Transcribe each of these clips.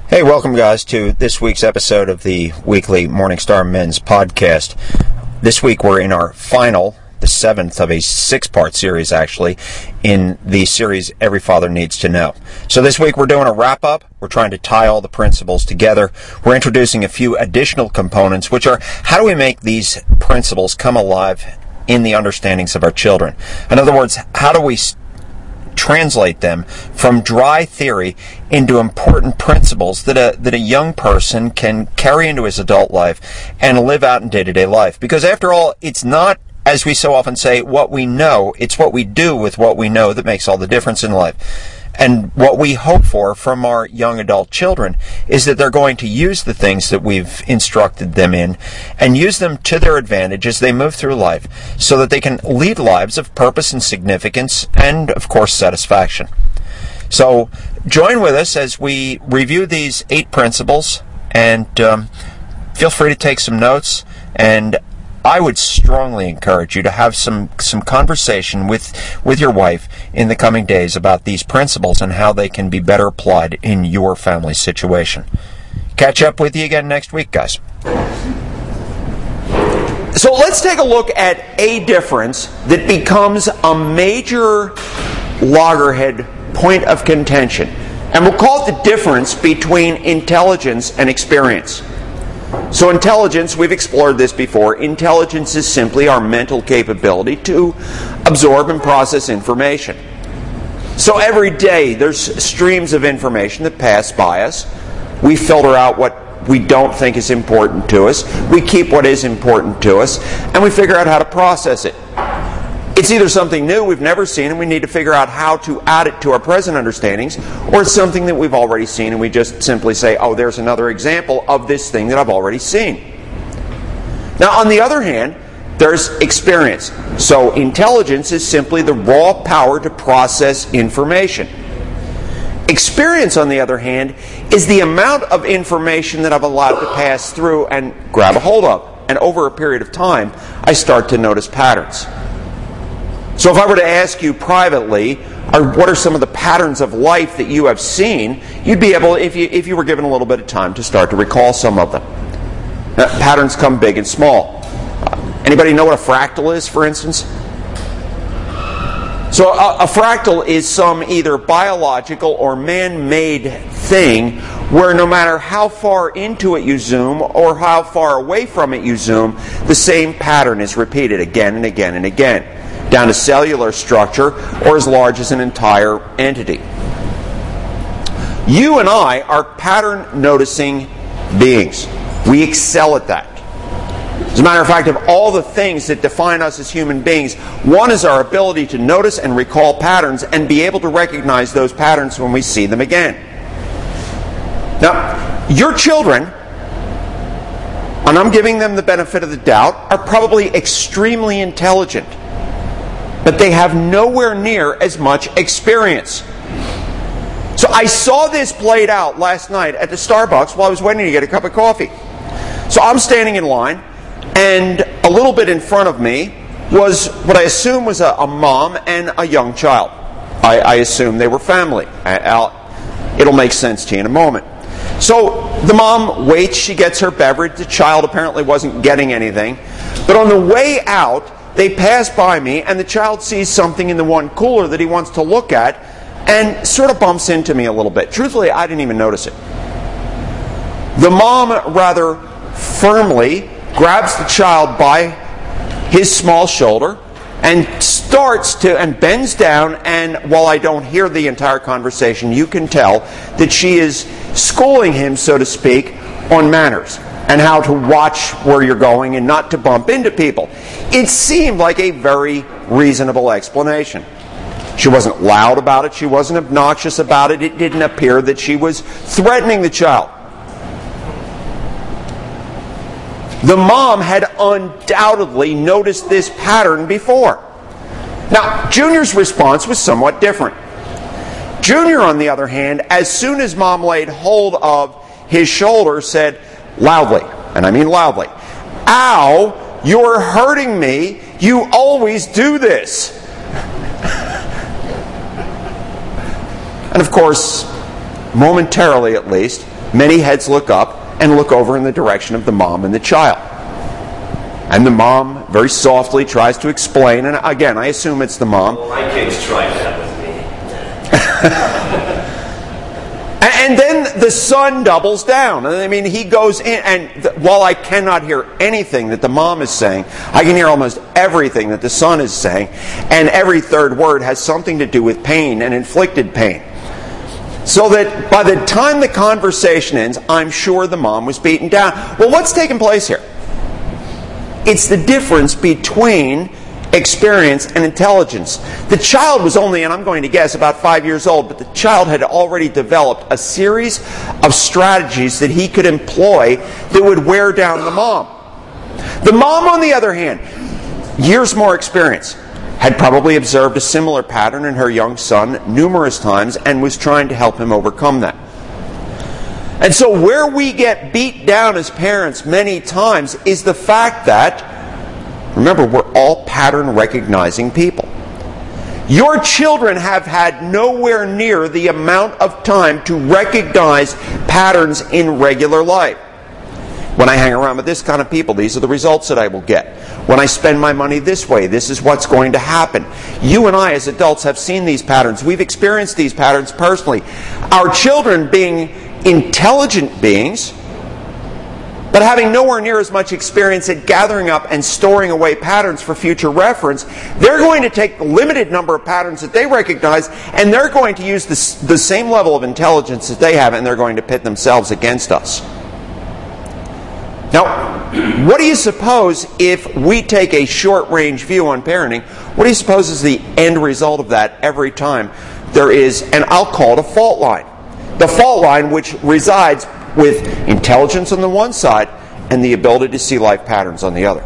Hey, welcome guys to this week's episode of the weekly Morningstar Men's podcast. This week we're in our final, the seventh of a six-part series actually, in the series Every Father Needs to Know. So this week we're doing a wrap-up. We're trying to tie all the principles together. We're introducing a few additional components, which are how do we make these principles come alive in the understandings of our children? In other words, how do we translate them from dry theory into important principles that a young person can carry into his adult life and live out in day-to-day life. Because after all, it's not, as we so often say, what we know, it's what we do with what we know that makes all the difference in life. And what we hope for from our young adult children is that they're going to use the things that we've instructed them in and use them to their advantage as they move through life so that they can lead lives of purpose and significance and, of course, satisfaction. So join with us as we review these 8 principles and feel free to take some notes, and I would strongly encourage you to have some conversation with your wife in the coming days about these principles and how they can be better applied in your family situation. Catch up with you again next week, guys. So let's take a look at a difference that becomes a major loggerhead point of contention. And we'll call it the difference between intelligence and experience. So intelligence, we've explored this before. Intelligence is simply our mental capability to absorb and process information. So every day there's streams of information that pass by us. We filter out what we don't think is important to us. We keep what is important to us. And we figure out how to process it. It's either something new we've never seen and we need to figure out how to add it to our present understandings, or it's something that we've already seen and we just simply say, oh, there's another example of this thing that I've already seen. Now, on the other hand, there's experience. So intelligence is simply the raw power to process information. Experience, on the other hand, is the amount of information that I've allowed to pass through and grab a hold of. And over a period of time, I start to notice patterns. So if I were to ask you privately, what are some of the patterns of life that you have seen, you'd be able, if you were given a little bit of time, to start to recall some of them. Now, patterns come big and small. Anybody know what a fractal is, for instance? So a fractal is some either biological or man-made thing where no matter how far into it you zoom or how far away from it you zoom, the same pattern is repeated again and again and again, down to cellular structure or as large as an entire entity. You and I are pattern-noticing beings. We excel at that. As a matter of fact, of all the things that define us as human beings, one is our ability to notice and recall patterns and be able to recognize those patterns when we see them again. Now, your children, and I'm giving them the benefit of the doubt, are probably extremely intelligent, but they have nowhere near as much experience. So I saw this played out last night at the Starbucks while I was waiting to get a cup of coffee. So I'm standing in line, and a little bit in front of me was what I assume was a mom and a young child. I assume they were family. It'll make sense to you in a moment. So the mom waits, she gets her beverage. The child apparently wasn't getting anything. But on the way out, they pass by me, and the child sees something in the one cooler that he wants to look at and sort of bumps into me a little bit. Truthfully, I didn't even notice it. The mom rather firmly grabs the child by his small shoulder and bends down, and while I don't hear the entire conversation, you can tell that she is schooling him, so to speak, on manners and how to watch where you're going and not to bump into people. It seemed like a very reasonable explanation. She wasn't loud about it. She wasn't obnoxious about it. It didn't appear that she was threatening the child. The mom had undoubtedly noticed this pattern before. Now, Junior's response was somewhat different. Junior, on the other hand, as soon as Mom laid hold of his shoulder, said loudly, and I mean loudly, "Ow, you're hurting me. You always do this." And of course, momentarily at least, many heads look up and look over in the direction of the mom and the child. And the mom very softly tries to explain, and again, I assume it's the mom. Well, my kids tried that with me. And then the son doubles down. I mean, he goes in, and while I cannot hear anything that the mom is saying, I can hear almost everything that the son is saying, and every third word has something to do with pain and inflicted pain. So that by the time the conversation ends, I'm sure the mom was beaten down. Well, what's taking place here? It's the difference between experience and intelligence. The child was only, and I'm going to guess, about 5 years old, but the child had already developed a series of strategies that he could employ that would wear down the mom. The mom, on the other hand, years more experience, had probably observed a similar pattern in her young son numerous times and was trying to help him overcome that. And so where we get beat down as parents many times is the fact that, remember, we're all pattern recognizing people. Your children have had nowhere near the amount of time to recognize patterns in regular life. When I hang around with this kind of people, these are the results that I will get. When I spend my money this way, this is what's going to happen. You and I as adults have seen these patterns. We've experienced these patterns personally. Our children, being intelligent beings, but having nowhere near as much experience at gathering up and storing away patterns for future reference, they're going to take the limited number of patterns that they recognize, and they're going to use the same level of intelligence that they have, and they're going to pit themselves against us. Now, what do you suppose, if we take a short-range view on parenting, what do you suppose is the end result of that every time there is, and I'll call it a fault line? The fault line which resides with intelligence on the one side and the ability to see life patterns on the other.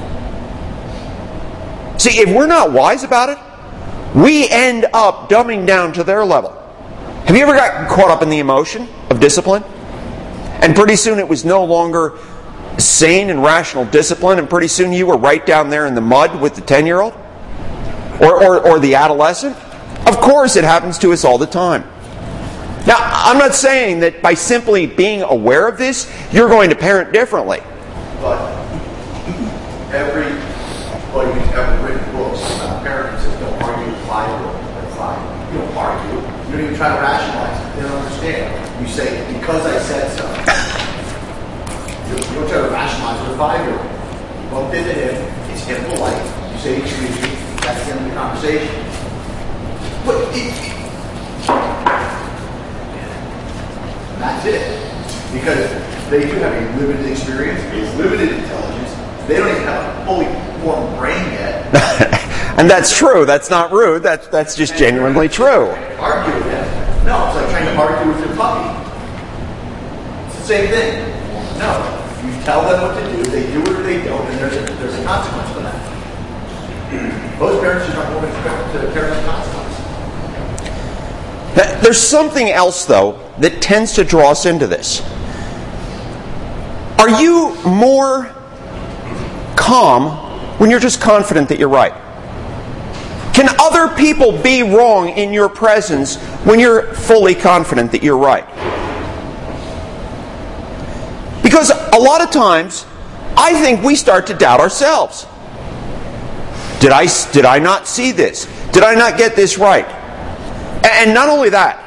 See, if we're not wise about it, we end up dumbing down to their level. Have you ever gotten caught up in the emotion of discipline? And pretty soon it was no longer sane and rational discipline, and pretty soon you were right down there in the mud with the 10-year-old? Or the adolescent? Of course it happens to us all the time. Now, I'm not saying that by simply being aware of this, you're going to parent differently. But you have written books about parenting says don't argue with 5-year-old. You don't argue. You don't even try to rationalize it. They don't understand. You say, because I said so. You don't try to rationalize with a 5-year-old. You bump into him, it's impolite. You say, excuse me, that's the end of the conversation. But that's it. Because they do have a limited experience, a limited intelligence. They don't even have a fully formed brain yet. And that's true. That's not rude. That's just genuinely true. Argue with them. No, it's like trying to argue with your puppy. It's the same thing. No. You tell them what to do, they do it or they don't, and there's a consequence for that. Most parents just aren't willing to carry the consequence. There's something else, though, that tends to draw us into this. Are you more calm when you're just confident that you're right? Can other people be wrong in your presence when you're fully confident that you're right? Because a lot of times, I think we start to doubt ourselves. Did I not see this? Did I not get this right? And not only that,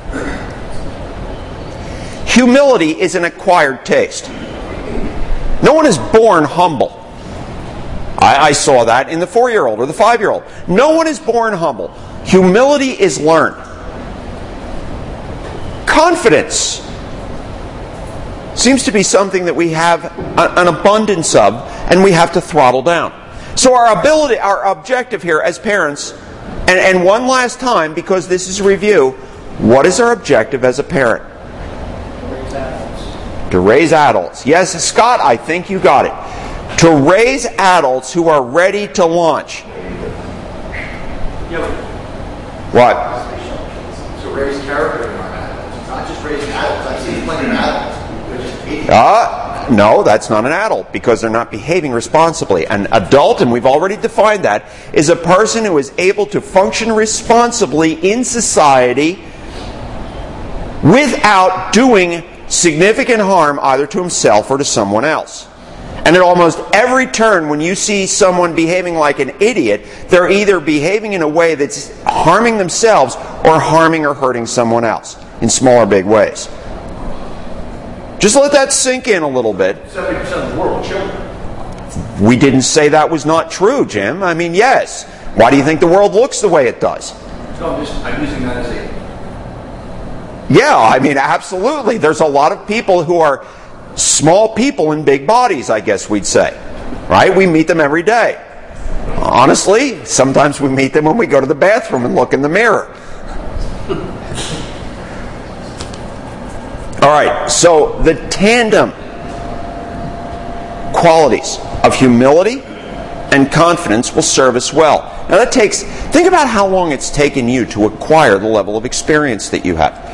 humility is an acquired taste. No one is born humble. I saw that in the 4-year-old or the 5-year-old. No one is born humble. Humility is learned. Confidence seems to be something that we have an abundance of, and we have to throttle down. So our objective here as parents, and one last time, because this is a review, what is our objective as a parent? To raise adults. Yes, Scott, I think you got it. To raise adults who are ready to launch. What? To raise character in our adults. Not just raising adults. I've seen plenty of adults. No, that's not an adult, because they're not behaving responsibly. An adult, and we've already defined that, is a person who is able to function responsibly in society without doing significant harm either to himself or to someone else. And at almost every turn when you see someone behaving like an idiot, they're either behaving in a way that's harming themselves or harming or hurting someone else in small or big ways. Just let that sink in a little bit. 70% of the world are children. We didn't say that was not true, Jim. I mean, yes. Why do you think the world looks the way it does? So I'm using that as a... Yeah, I mean, absolutely. There's a lot of people who are small people in big bodies, I guess we'd say. Right? We meet them every day. Honestly, sometimes we meet them when we go to the bathroom and look in the mirror. All right, so the tandem qualities of humility and confidence will serve us well. Now think about how long it's taken you to acquire the level of experience that you have.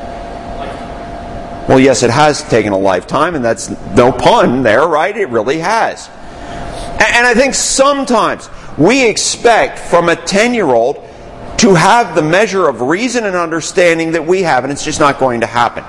Well, yes, it has taken a lifetime, and that's no pun there, right? It really has. And I think sometimes we expect from a 10-year-old to have the measure of reason and understanding that we have, and it's just not going to happen.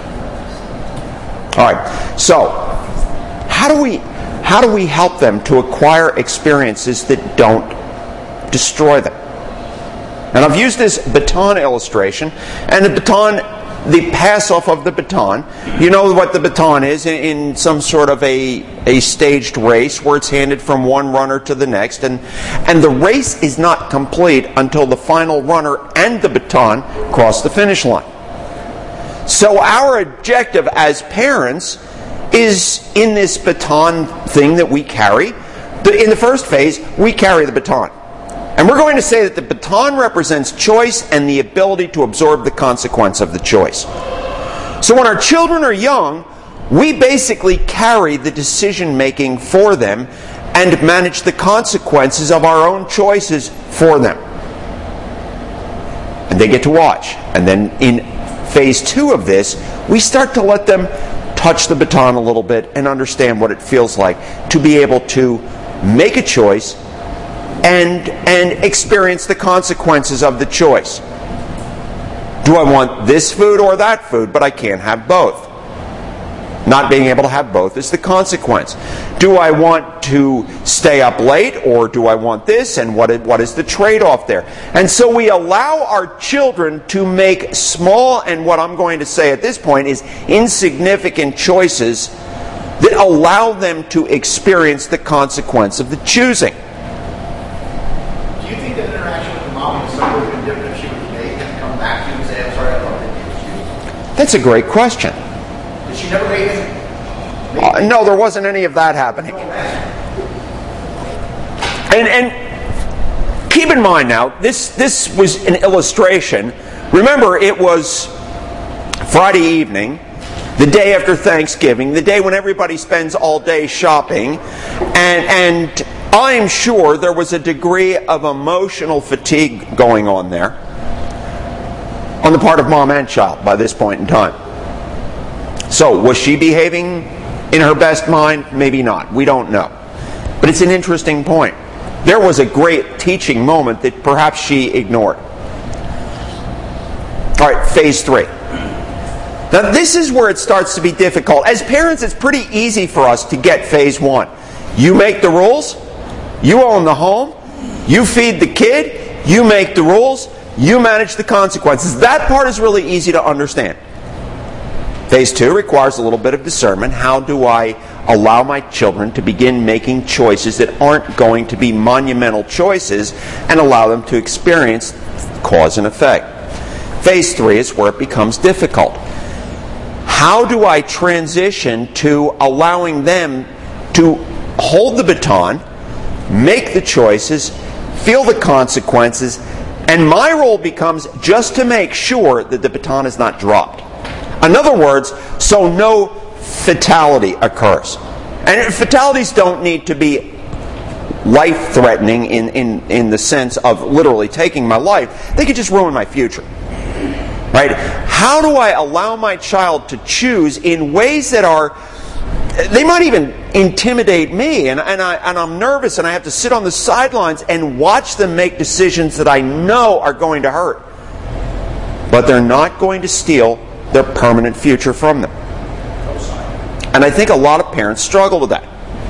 All right, so how do we help them to acquire experiences that don't destroy them? And I've used this baton illustration, and the pass-off of the baton. You know what the baton is in some sort of a staged race where it's handed from one runner to the next, and the race is not complete until the final runner and the baton cross the finish line. So our objective as parents is in this baton thing that we carry. In the first phase, we carry the baton. And we're going to say that the baton represents choice and the ability to absorb the consequence of the choice. So when our children are young, we basically carry the decision-making for them and manage the consequences of our own choices for them. And they get to watch. And then in phase 2 of this, we start to let them touch the baton a little bit and understand what it feels like to be able to make a choice and experience the consequences of the choice. Do I want this food or that food? But I can't have both. Not being able to have both is the consequence. Do I want to stay up late, or do I want this? And what is the trade-off there? And so we allow our children to make small, and what I'm going to say at this point is insignificant choices that allow them to experience the consequence of the choosing. Do you think that interaction with the mom is something would have been different if she would have made him come back to you and say, I'm sorry, I love that you? That's a great question. Did she never made him? No, there wasn't any of that happening. And keep in mind now, this was an illustration. Remember, it was Friday evening, the day after Thanksgiving, the day when everybody spends all day shopping, and I'm sure there was a degree of emotional fatigue going on there on the part of mom and child by this point in time. So, was she behaving in her best mind? Maybe not. We don't know. But it's an interesting point. There was a great teaching moment that perhaps she ignored. All right, phase 3. Now, this is where it starts to be difficult. As parents, it's pretty easy for us to get phase 1. You make the rules. You own the home. You feed the kid. You make the rules. You manage the consequences. That part is really easy to understand. Phase 2 requires a little bit of discernment. How do I allow my children to begin making choices that aren't going to be monumental choices and allow them to experience cause and effect? Phase 3 is where it becomes difficult. How do I transition to allowing them to hold the baton, make the choices, feel the consequences, and my role becomes just to make sure that the baton is not dropped. In other words, so no fatality occurs. And fatalities don't need to be life-threatening in the sense of literally taking my life. They could just ruin my future. Right? How do I allow my child to choose in ways that are... They might even intimidate me, and I'm nervous, and I have to sit on the sidelines and watch them make decisions that I know are going to hurt. But they're not going to steal their permanent future from them. And I think a lot of parents struggle with that.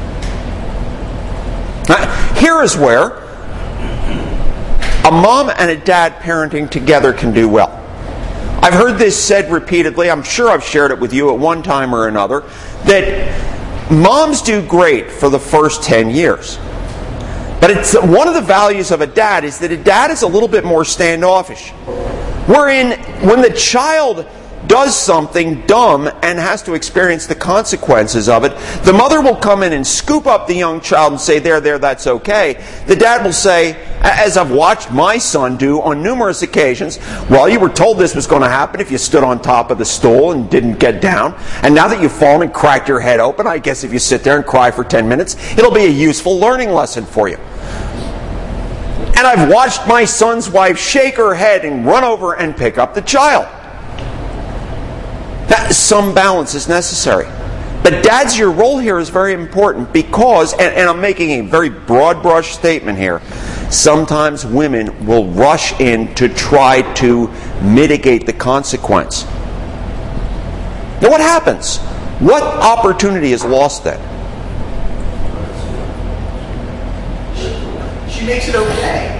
Here is where a mom and a dad parenting together can do well. I've heard this said repeatedly, I'm sure I've shared it with you at one time or another, that moms do great for the first 10 years. But it's one of the values of a dad is that a dad is a little bit more standoffish. Wherein, when the child does something dumb and has to experience the consequences of it, the mother will come in and scoop up the young child and say, there, that's okay. The dad will say, as I've watched my son do on numerous occasions, well, you were told this was going to happen if you stood on top of the stool and didn't get down. And now that you've fallen and cracked your head open, I guess if you sit there and cry for 10 minutes, it'll be a useful learning lesson for you. And I've watched my son's wife shake her head and run over and pick up the child. Some balance is necessary. But dads, your role here is very important because, and I'm making a very broad brush statement here, sometimes women will rush in to try to mitigate the consequence. Now what happens? What opportunity is lost then? She makes it okay.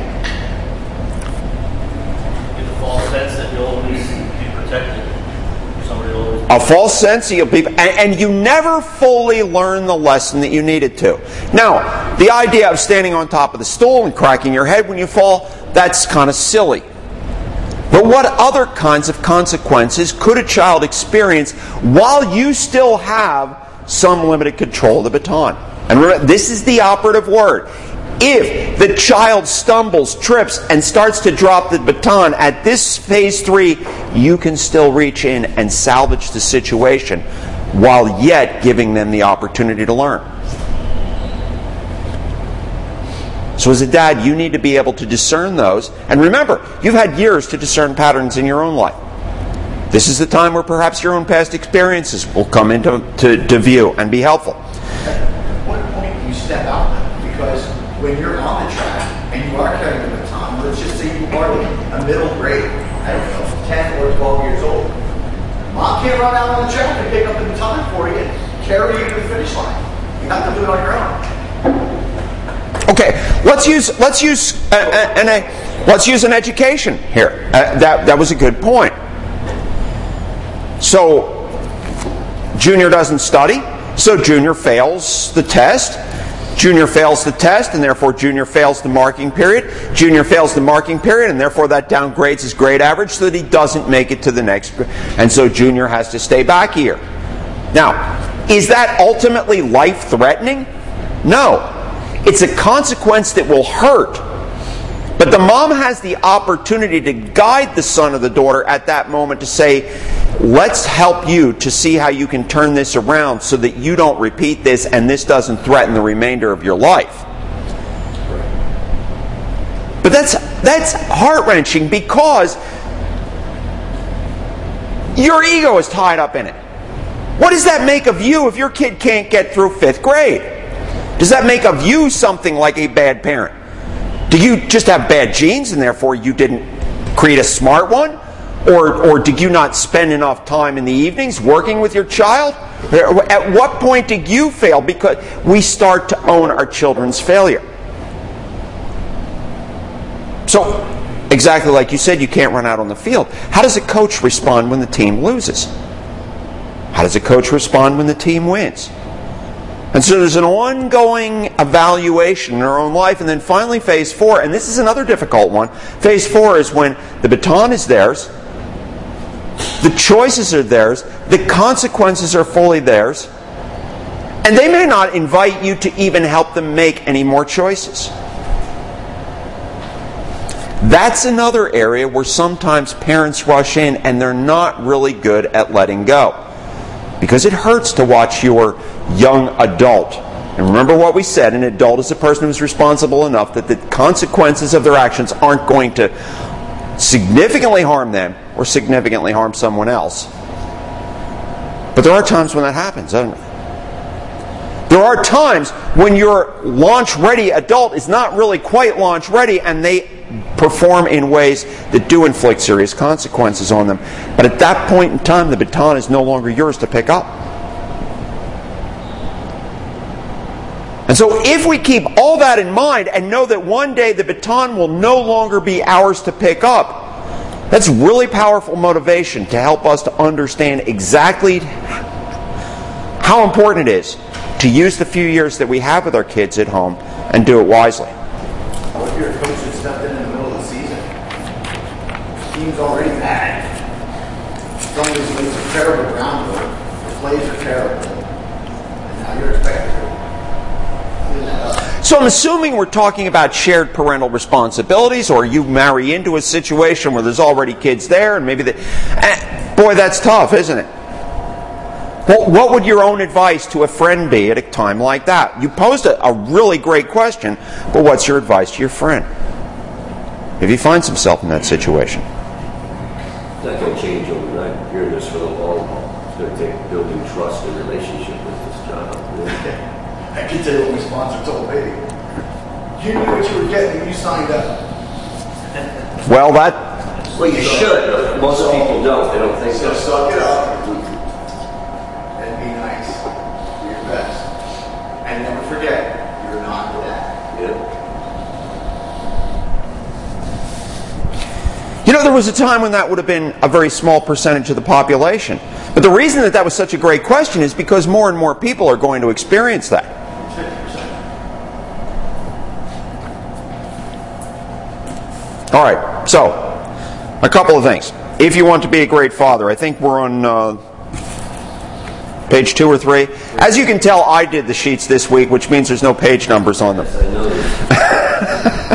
Get the false sense that you'll always be protected. A false sense you'll be, and you never fully learn the lesson that you needed to. Now, the idea of standing on top of the stool and cracking your head when you fall, that's kind of silly. But what other kinds of consequences could a child experience while you still have some limited control of the baton? And remember, this is the operative word. If the child stumbles, trips, and starts to drop the baton at this phase 3, you can still reach in and salvage the situation while yet giving them the opportunity to learn. So as a dad, you need to be able to discern those. And remember, you've had years to discern patterns in your own life. This is the time where perhaps your own past experiences will come into view and be helpful. At what point do you step out? Because when you're on the track and you are carrying the baton, let's just say you are a middle grade, I don't know, 10 or 12 years old. Mom can't run out on the track and pick up the baton for you and carry you to the finish line. You have to do it on your own. Okay, let's use an education here. That was a good point. So, Junior doesn't study, so Junior fails the test. Junior fails the test, and therefore Junior fails the marking period. Junior fails the marking period, and therefore that downgrades his grade average so that he doesn't make it to the next grade. And so Junior has to stay back a year. Now, is that ultimately life-threatening? No. It's a consequence that will hurt. But the mom has the opportunity to guide the son or the daughter at that moment to say, let's help you to see how you can turn this around so that you don't repeat this and this doesn't threaten the remainder of your life. But that's heart-wrenching because your ego is tied up in it. What does that make of you if your kid can't get through 5th grade? Does that make of you something like a bad parent? Do you just have bad genes and therefore you didn't create a smart one? Or did you not spend enough time in the evenings working with your child? At what point did you fail? Because we start to own our children's failure. So, exactly like you said, you can't run out on the field. How does a coach respond when the team loses? How does a coach respond when the team wins? And so there's an ongoing evaluation in our own life. And then finally, phase 4, and this is another difficult one. Phase 4 is when the baton is theirs, the choices are theirs, the consequences are fully theirs, and they may not invite you to even help them make any more choices. That's another area where sometimes parents rush in and they're not really good at letting go. Because it hurts to watch your young adult. And remember what we said, an adult is a person who's responsible enough that the consequences of their actions aren't going to significantly harm them or significantly harm someone else. But there are times when that happens, doesn't it? There are times when your launch-ready adult is not really quite launch-ready and they perform in ways that do inflict serious consequences on them. But at that point in time, the baton is no longer yours to pick up. And so if we keep all that in mind and know that one day the baton will no longer be ours to pick up, that's really powerful motivation to help us to understand exactly how important it is to use the few years that we have with our kids at home and do it wisely. What if you're a coach that stepped in the middle of the season? The team's already bad. Somebody's laid some terrible groundwork. The plays are terrible. And now you're expected to clean that up. So I'm assuming we're talking about shared parental responsibilities, or you marry into a situation where there's already kids there, and maybe boy, that's tough, isn't it? Well, what would your own advice to a friend be at a time like that? You posed a really great question, but what's your advice to your friend if he finds himself in that situation? It's not going to change overnight. You're in this for the long haul. It's going to take building trust and relationship with this job. I can tell you what my sponsor told me. You knew what you were getting when you signed up. Well, Well, you should, but most people don't. They don't think So so. suck it up and be nice. Do your best. And never forget, you're not that. Yeah. you know, there was a time when that would have been a very small percentage of the population. But the reason that was such a great question is because more and more people are going to experience that. 50%. All right, so a couple of things. If you want to be a great father, I think we're on page 2 or 3. As you can tell, I did the sheets this week, which means there's no page numbers on them. I know this.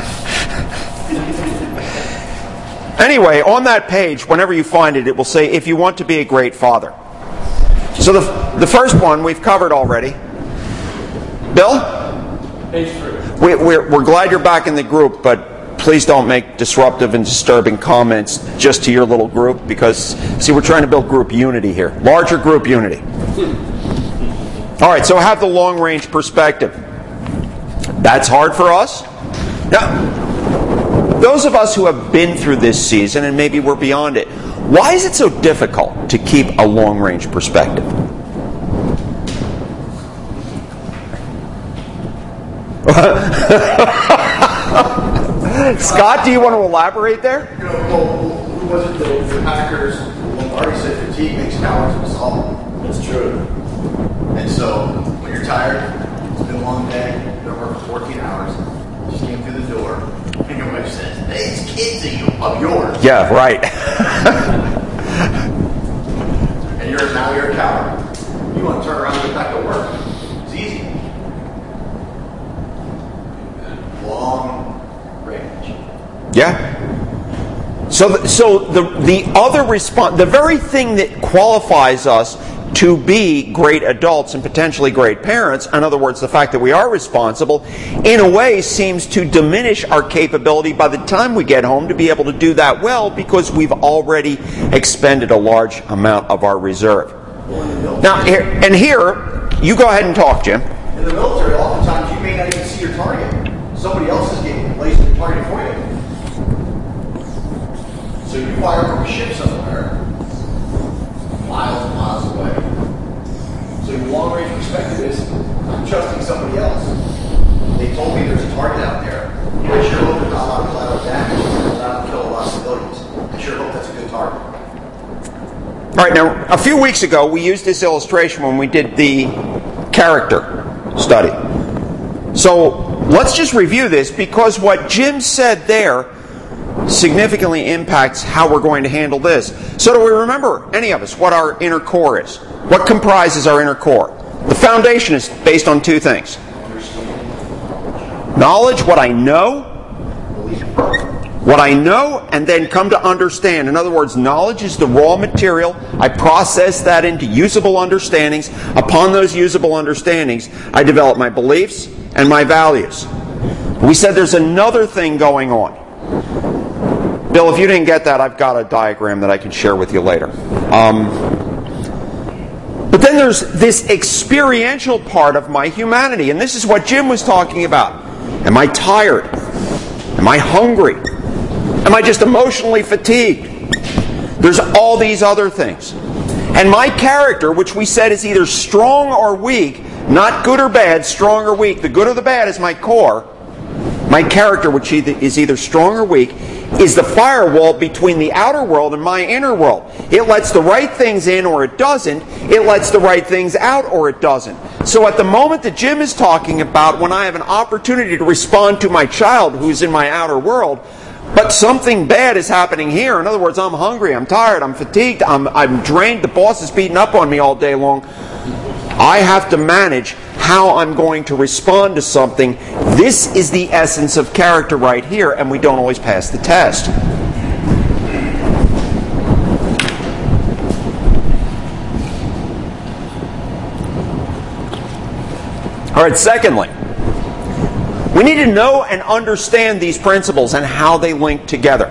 Anyway, on that page, whenever you find it, it will say, if you want to be a great father. So the first one we've covered already. Bill? Page 3. We're glad you're back in the group, but please don't make disruptive and disturbing comments just to your little group, because, see, we're trying to build group unity here. Larger group unity. All right, so have the long-range perspective. That's hard for us. Now, those of us who have been through this season, and maybe we're beyond it, why is it so difficult to keep a long-range perspective? Scott, do you want to elaborate there? You know, well, who was it? The Packers, Lombardi said fatigue makes cowards of us all. That's true. And so, when you're tired, it's been a long day, you've been working 14 hours, you just came through the door, and your wife says, these kids are yours. Yeah, right. And now you're a coward. You want to turn around and get back to work. It's easy. Long range. Yeah. So the other response, the very thing that qualifies us to be great adults and potentially great parents, in other words, the fact that we are responsible, in a way seems to diminish our capability by the time we get home to be able to do that well, because we've already expended a large amount of our reserve. Now, here, you go ahead and talk, Jim. In the military, oftentimes you may not even see your target. Somebody else is getting placed your target for you. So you fire from a ship somewhere, miles and miles away. So your long-range perspective is, I'm trusting somebody else. They told me there's a target out there. I sure hope there's not a lot of collateral damage. It's not to kill a lot of civilians. I sure hope that's a good target. All right, now, a few weeks ago, we used this illustration when we did the character study. So let's just review this, because what Jim said there significantly impacts how we're going to handle this. So do we remember, any of us, what our inner core is? What comprises our inner core? The foundation is based on 2 things. Knowledge, what I know, and then come to understand. In other words, knowledge is the raw material. I process that into usable understandings. Upon those usable understandings, I develop my beliefs and my values. We said there's another thing going on. Bill, if you didn't get that, I've got a diagram that I can share with you later. But then there's this experiential part of my humanity, and this is what Jim was talking about. Am I tired? Am I hungry? Am I just emotionally fatigued? There's all these other things. And my character, which we said is either strong or weak, not good or bad, strong or weak, the good or the bad is my core. My character, which is either strong or weak, is the firewall between the outer world and my inner world. It lets the right things in or it doesn't. It lets the right things out or it doesn't. So at the moment that Jim is talking about when I have an opportunity to respond to my child who's in my outer world, but something bad is happening here. In other words, I'm hungry, I'm tired, I'm fatigued, I'm drained, the boss is beating up on me all day long. I have to manage how I'm going to respond to something. This is the essence of character right here, and we don't always pass the test. All right, secondly, we need to know and understand these principles and how they link together.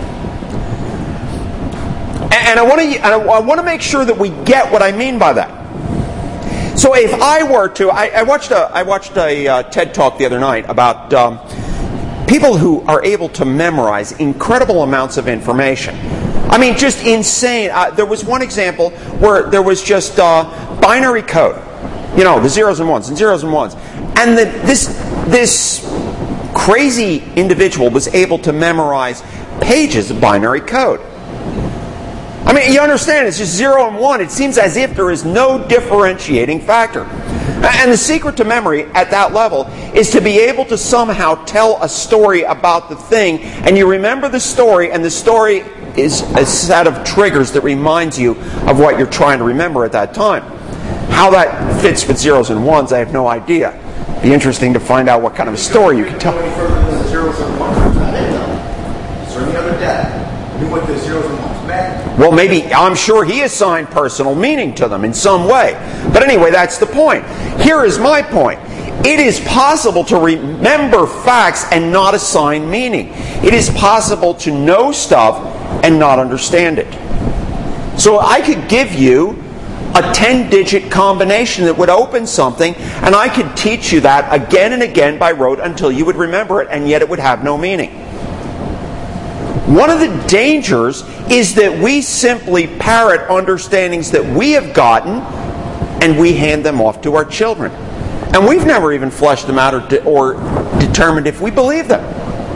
And I want to make sure that we get what I mean by that. So if I were to, I watched a TED Talk the other night about people who are able to memorize incredible amounts of information. I mean, just insane. There was one example where there was just binary code. You know, the zeros and ones and zeros and ones. And this crazy individual was able to memorize pages of binary code. I mean, you understand, it's just 0 and 1. It seems as if there is no differentiating factor. And the secret to memory at that level is to be able to somehow tell a story about the thing, and you remember the story, and the story is a set of triggers that reminds you of what you're trying to remember at that time. How that fits with zeros and ones, I have no idea. It'd be interesting to find out what kind of a story you can tell. Any further than the zeros and ones, there's not it though. Is there any other data? Knew what the zeros and ones meant? Well, maybe, I'm sure he assigned personal meaning to them in some way. But anyway, that's the point. Here is my point. It is possible to remember facts and not assign meaning. It is possible to know stuff and not understand it. So I could give you a 10-digit combination that would open something, and I could teach you that again and again by rote until you would remember it, and yet it would have no meaning. One of the dangers is that we simply parrot understandings that we have gotten, and we hand them off to our children. And we've never even fleshed them out or determined if we believe them.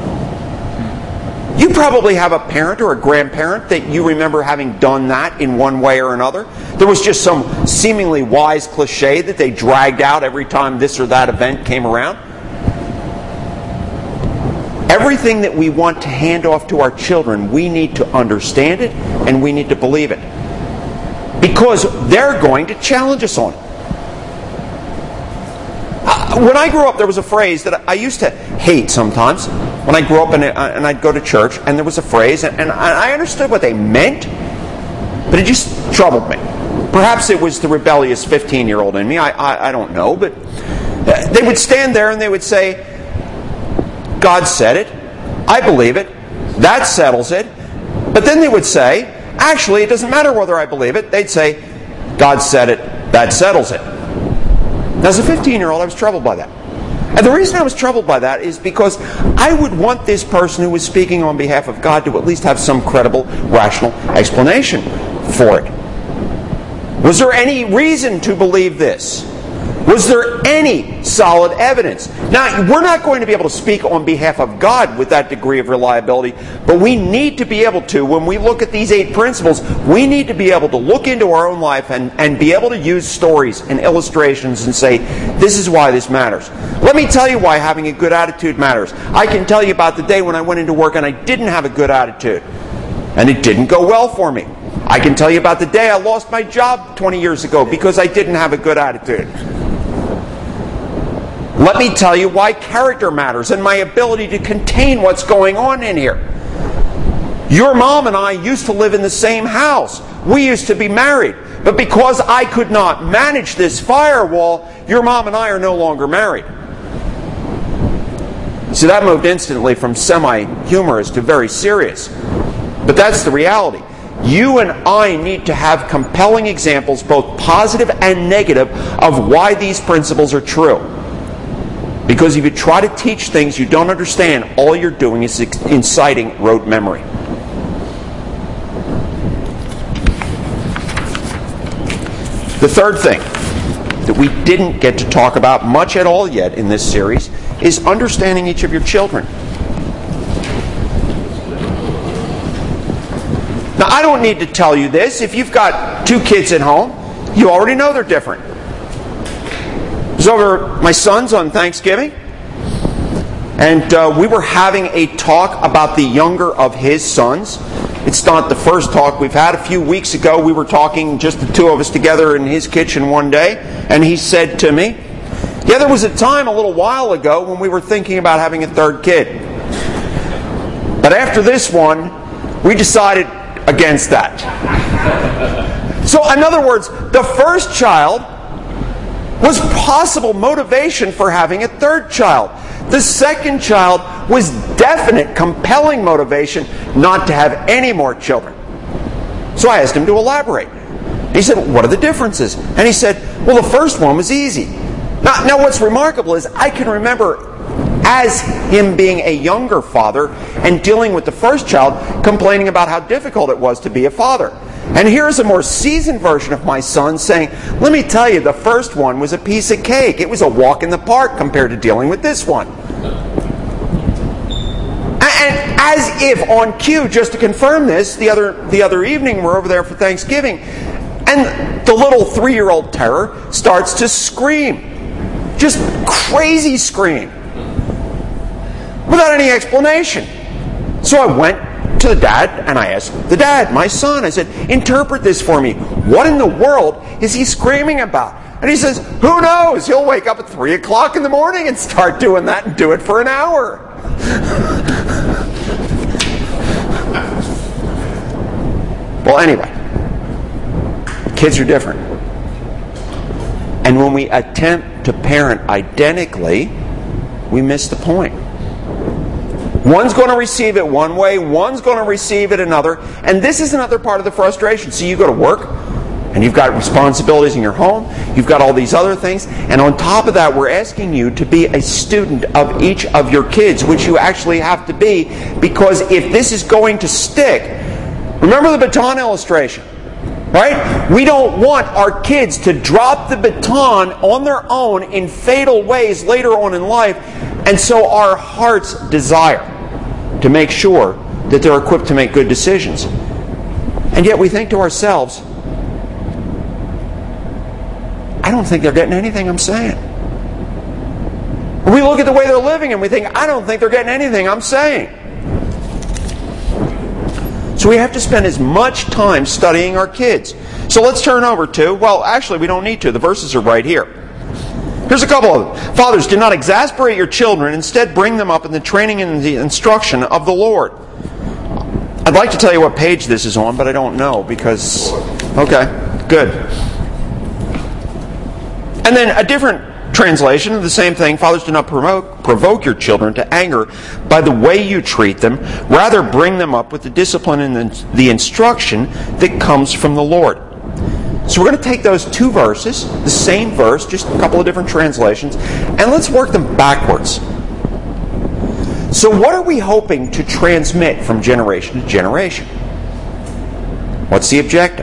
You probably have a parent or a grandparent that you remember having done that in one way or another. There was just some seemingly wise cliche that they dragged out every time this or that event came around. Everything that we want to hand off to our children, we need to understand it and we need to believe it. Because they're going to challenge us on it. When I grew up, there was a phrase that I used to hate sometimes. When I grew up and I'd go to church, and there was a phrase, and I understood what they meant, but it just troubled me. Perhaps it was the rebellious 15-year-old in me. I don't know, but they would stand there and they would say, God said it, I believe it, that settles it. But then they would say, actually, it doesn't matter whether I believe it. They'd say, God said it, that settles it. Now, as a 15-year-old, I was troubled by that. And the reason I was troubled by that is because I would want this person who was speaking on behalf of God to at least have some credible, rational explanation for it. Was there any reason to believe this? Was there any solid evidence? Now, we're not going to be able to speak on behalf of God with that degree of reliability, but we need to be able to, when we look at these 8 principles, we need to be able to look into our own life and be able to use stories and illustrations and say, this is why this matters. Let me tell you why having a good attitude matters. I can tell you about the day when I went into work and I didn't have a good attitude, and it didn't go well for me. I can tell you about the day I lost my job 20 years ago because I didn't have a good attitude. Let me tell you why character matters and my ability to contain what's going on in here. Your mom and I used to live in the same house. We used to be married. But because I could not manage this firewall, your mom and I are no longer married. So that moved instantly from semi-humorous to very serious. But that's the reality. You and I need to have compelling examples, both positive and negative, of why these principles are true. Because if you try to teach things you don't understand, all you're doing is inciting rote memory. The third thing that we didn't get to talk about much at all yet in this series is understanding each of your children. Now, I don't need to tell you this. If you've got 2 kids at home, you already know they're different. I was over at my son's on Thanksgiving, and we were having a talk about the younger of his sons. It's not the first talk we've had. A few weeks ago, we were talking, just the 2 of us together in his kitchen one day, and he said to me, yeah, there was a time a little while ago when we were thinking about having a 3rd kid. But after this one, we decided against that. So, in other words, the first child was possible motivation for having a 3rd child. The second child was definite, compelling motivation not to have any more children. So I asked him to elaborate. He said, what are the differences? And he said, well, the first one was easy. Now what's remarkable is I can remember as him being a younger father and dealing with the first child, complaining about how difficult it was to be a father. And here's a more seasoned version of my son saying, let me tell you, the first one was a piece of cake. It was a walk in the park compared to dealing with this one. And as if on cue, just to confirm this, the other evening we're over there for Thanksgiving, and the little 3-year-old terror starts to scream. Just crazy scream. Without any explanation. So I went to the dad and I asked the dad, my son, I said, interpret this for me. What in the world is he screaming about? And he says, who knows? He'll wake up at 3 o'clock in the morning and start doing that and do it for an hour. Well, anyway, kids are different. And when we attempt to parent identically, we miss the point. One's going to receive it one way, one's going to receive it another, and this is another part of the frustration. So you go to work, and you've got responsibilities in your home, you've got all these other things, and on top of that, we're asking you to be a student of each of your kids, which you actually have to be, because if this is going to stick, remember the baton illustration, right? We don't want our kids to drop the baton on their own in fatal ways later on in life, and so our heart's desire to make sure that they're equipped to make good decisions. And yet we think to ourselves, I don't think they're getting anything I'm saying. Or we look at the way they're living and we think, I don't think they're getting anything I'm saying. So we have to spend as much time studying our kids. So let's turn over to, well, actually we don't need to. The verses are right here. Here's a couple of them. Fathers, do not exasperate your children. Instead, bring them up in the training and the instruction of the Lord. I'd like to tell you what page this is on, but I don't know because... Okay, good. And then a different translation of the same thing. Fathers, do not provoke your children to anger by the way you treat them. Rather, bring them up with the discipline and the instruction that comes from the Lord. So we're going to take those 2 verses, the same verse, just a couple of different translations, and let's work them backwards. So what are we hoping to transmit from generation to generation? What's the objective?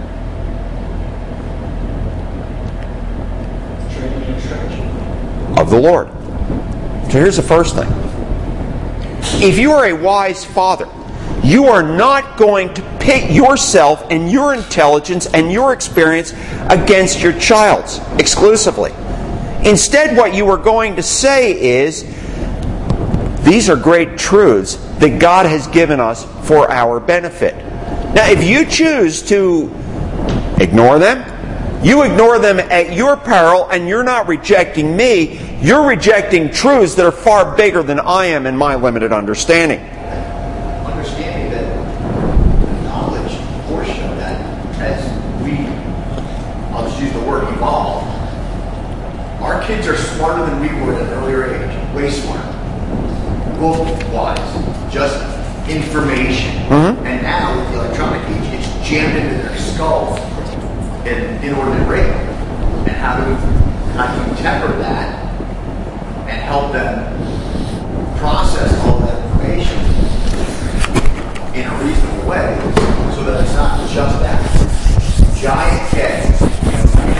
Of the Lord. So here's the first thing. If you are a wise father, you are not going to pit yourself and your intelligence and your experience against your child's exclusively. Instead, what you are going to say is, these are great truths that God has given us for our benefit. Now, if you choose to ignore them, you ignore them at your peril, and you're not rejecting me, you're rejecting truths that are far bigger than I am in my limited understanding. Understanding that the knowledge portion of that, as I'll just use the word evolve, our kids are smarter than we were at an earlier age, way smarter. Book-wise, just information. Mm-hmm. And now, with the electronic age, it's jammed into their skulls in order to rate. And how do you temper that and help them process all that information in a reasonable way so that it's not just that giant cake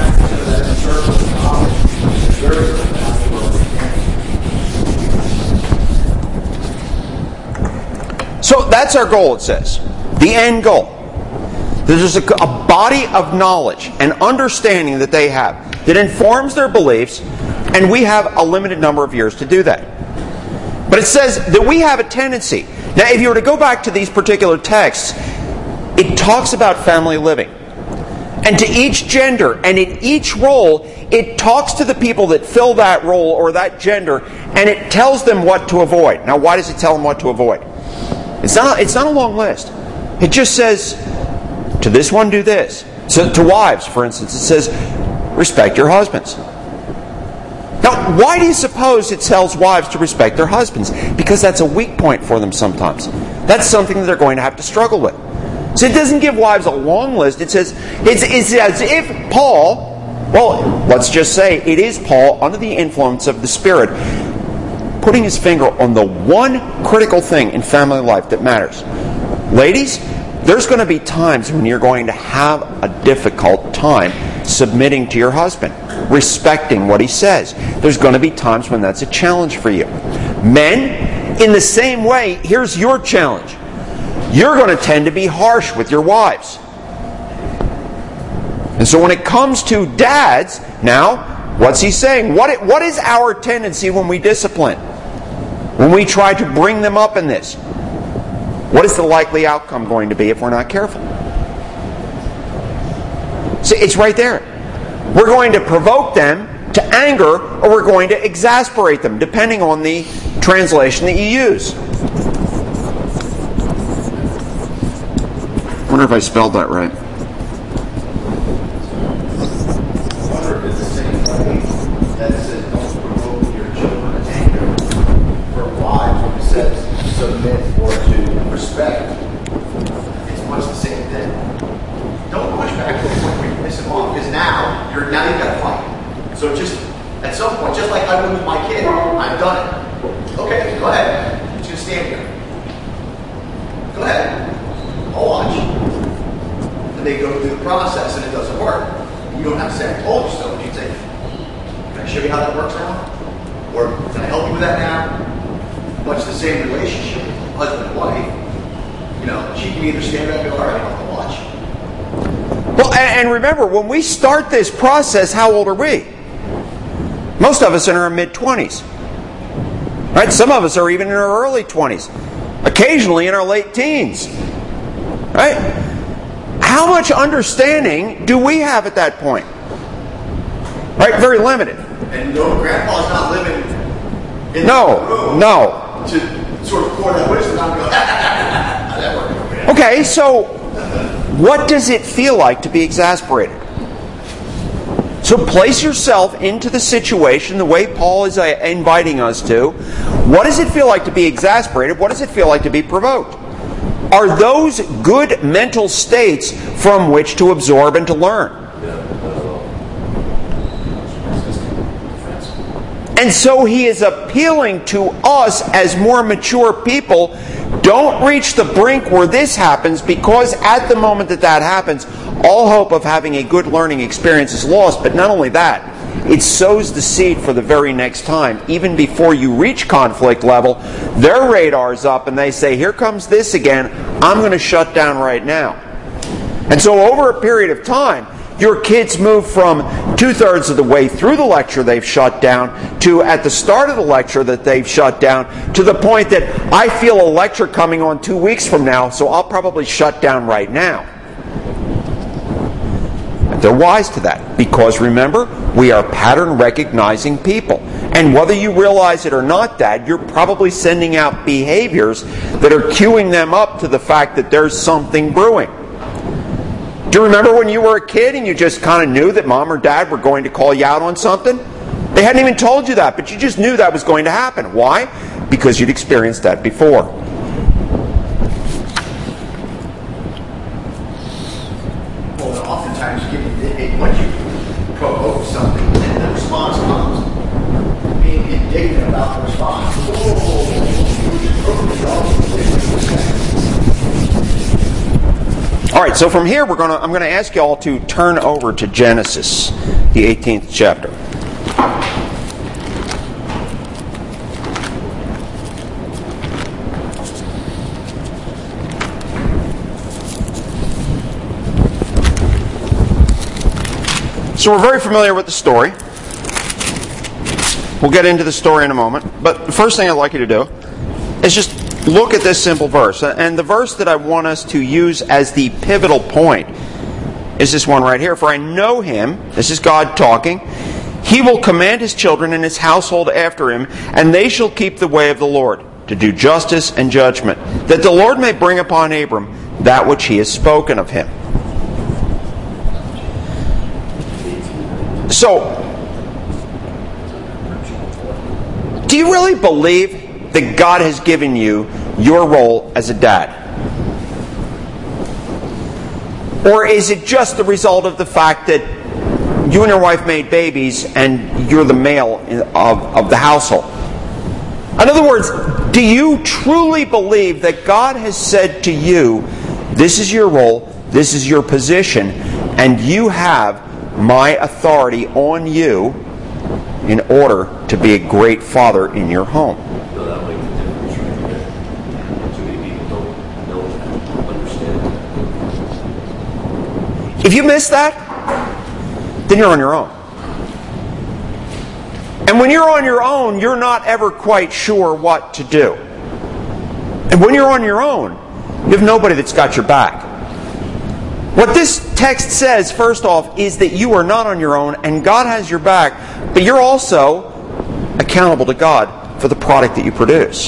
that's our goal, it says. The end goal. There's a body of knowledge and understanding that they have that informs their beliefs, and we have a limited number of years to do that. But it says that we have a tendency. Now, if you were to go back to these particular texts, it talks about family living. And to each gender and in each role, it talks to the people that fill that role or that gender, and it tells them what to avoid. Now, why does it tell them what to avoid? It's not a long list. It just says, to this one do this. So to wives, for instance, it says, respect your husbands. Now, why do you suppose it tells wives to respect their husbands? Because that's a weak point for them sometimes. That's something that they're going to have to struggle with. So it doesn't give wives a long list. It says, it's as if Paul, well, let's just say it is Paul under the influence of the Spirit, putting his finger on the one critical thing in family life that matters. Ladies, there's going to be times when you're going to have a difficult time submitting to your husband, respecting what he says. There's going to be times when that's a challenge for you. Men, in the same way, here's your challenge. You're going to tend to be harsh with your wives. And so when it comes to dads, now, what's he saying? What is our tendency when we discipline? When we try to bring them up in this? What is the likely outcome going to be if we're not careful? See, it's right there. We're going to provoke them to anger, or we're going to exasperate them, depending on the translation that you use. I wonder if I spelled that right. Wonder is the same way that says don't provoke your children to anger. For wives, when it says submit or to respect, it's much the same thing. Don't push back to the point where you piss them off, because now you've got to fight. So just at some point, just like I would with my kid, I've done it. Okay, go ahead. I'm just gonna stand here. Go ahead. I'll watch. And they go through the process and it doesn't work. You don't have to say, I told you so. You say, can I show you how that works now? Or can I help you with that now? Much the same relationship with husband and wife. You know, she can either stand up and go, all right, I'll watch. Well, and remember, when we start this process, how old are we? Most of us are in our mid-20s. Right? Some of us are even in our early 20s. Occasionally in our late teens. Right? How much understanding do we have at that point? Right? Very limited. And no, Grandpa's not living in the room to sort of pour that wisdom out and go, that worked. Okay, so what does it feel like to be exasperated? So place yourself into the situation the way Paul is inviting us to. What does it feel like to be exasperated? What does it feel like to be provoked? Are those good mental states from which to absorb and to learn? And so he is appealing to us as more mature people. Don't reach the brink where this happens, because at the moment that happens, all hope of having a good learning experience is lost. But not only that, it sows the seed for the very next time. Even before you reach conflict level, their radar's up and they say, here comes this again, I'm going to shut down right now. And so over a period of time, your kids move from 2/3 of the way through the lecture they've shut down to at the start of the lecture that they've shut down, to the point that I feel a lecture coming on 2 weeks from now, so I'll probably shut down right now. And they're wise to that, because remember, we are pattern recognizing people. And whether you realize it or not, Dad, you're probably sending out behaviors that are cueing them up to the fact that there's something brewing. Do you remember when you were a kid and you just kind of knew that Mom or Dad were going to call you out on something? They hadn't even told you that, but you just knew that was going to happen. Why? Because you'd experienced that before. Well, oftentimes, once you provoke something, and the response comes, being indignant about the response. All right, so from here I'm going to ask you all to turn over to Genesis, the 18th chapter. So we're very familiar with the story. We'll get into the story in a moment. But the first thing I'd like you to do is just look at this simple verse. And the verse that I want us to use as the pivotal point is this one right here. For I know him, this is God talking, he will command his children and his household after him, and they shall keep the way of the Lord, to do justice and judgment, that the Lord may bring upon Abram that which he has spoken of him. So, do you really believe that God has given you your role as a dad? Or is it just the result of the fact that you and your wife made babies and you're the male of the household? In other words, do you truly believe that God has said to you, this is your role, this is your position, and you have my authority on you in order to be a great father in your home? No, that makes a difference right there. Too many people don't understand that. If you miss that, then you're on your own. And when you're on your own, you're not ever quite sure what to do. And when you're on your own, you have nobody that's got your back. What this text says, first off, is that you are not on your own and God has your back, but you're also accountable to God for the product that you produce.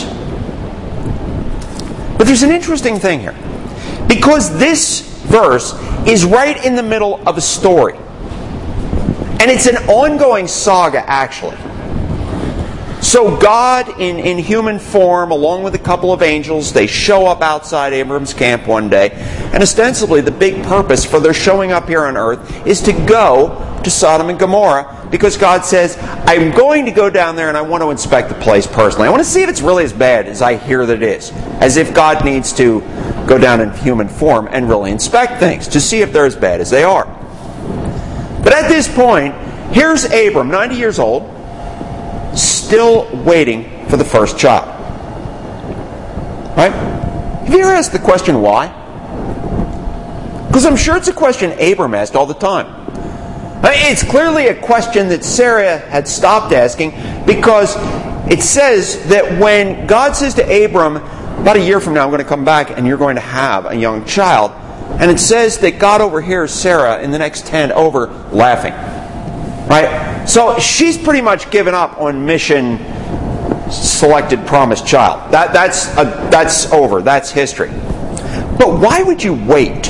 But there's an interesting thing here. Because this verse is right in the middle of a story. And it's an ongoing saga, actually. So God, in human form, along with a couple of angels, they show up outside Abram's camp one day. And ostensibly, the big purpose for their showing up here on earth is to go to Sodom and Gomorrah, because God says, I'm going to go down there and I want to inspect the place personally. I want to see if it's really as bad as I hear that it is. As if God needs to go down in human form and really inspect things to see if they're as bad as they are. But at this point, here's Abram, 90 years old, still waiting for the first child. Right? Have you ever asked the question why? Because I'm sure it's a question Abram asked all the time. It's clearly a question that Sarah had stopped asking, because it says that when God says to Abram, about a year from now I'm going to come back and you're going to have a young child, and it says that God overhears Sarah in the next tent over laughing. Right? So she's pretty much given up on mission selected promised child. That's over. That's history. But why would you wait?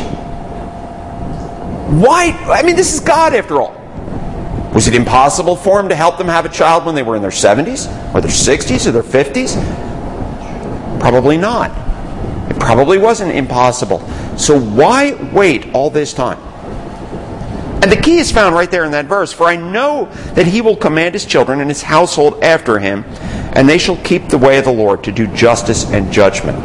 Why? I mean, this is God after all. Was it impossible for him to help them have a child when they were in their 70s or their 60s or their 50s? Probably not. It probably wasn't impossible. So why wait all this time? And the key is found right there in that verse. For I know that he will command his children and his household after him, and they shall keep the way of the Lord to do justice and judgment.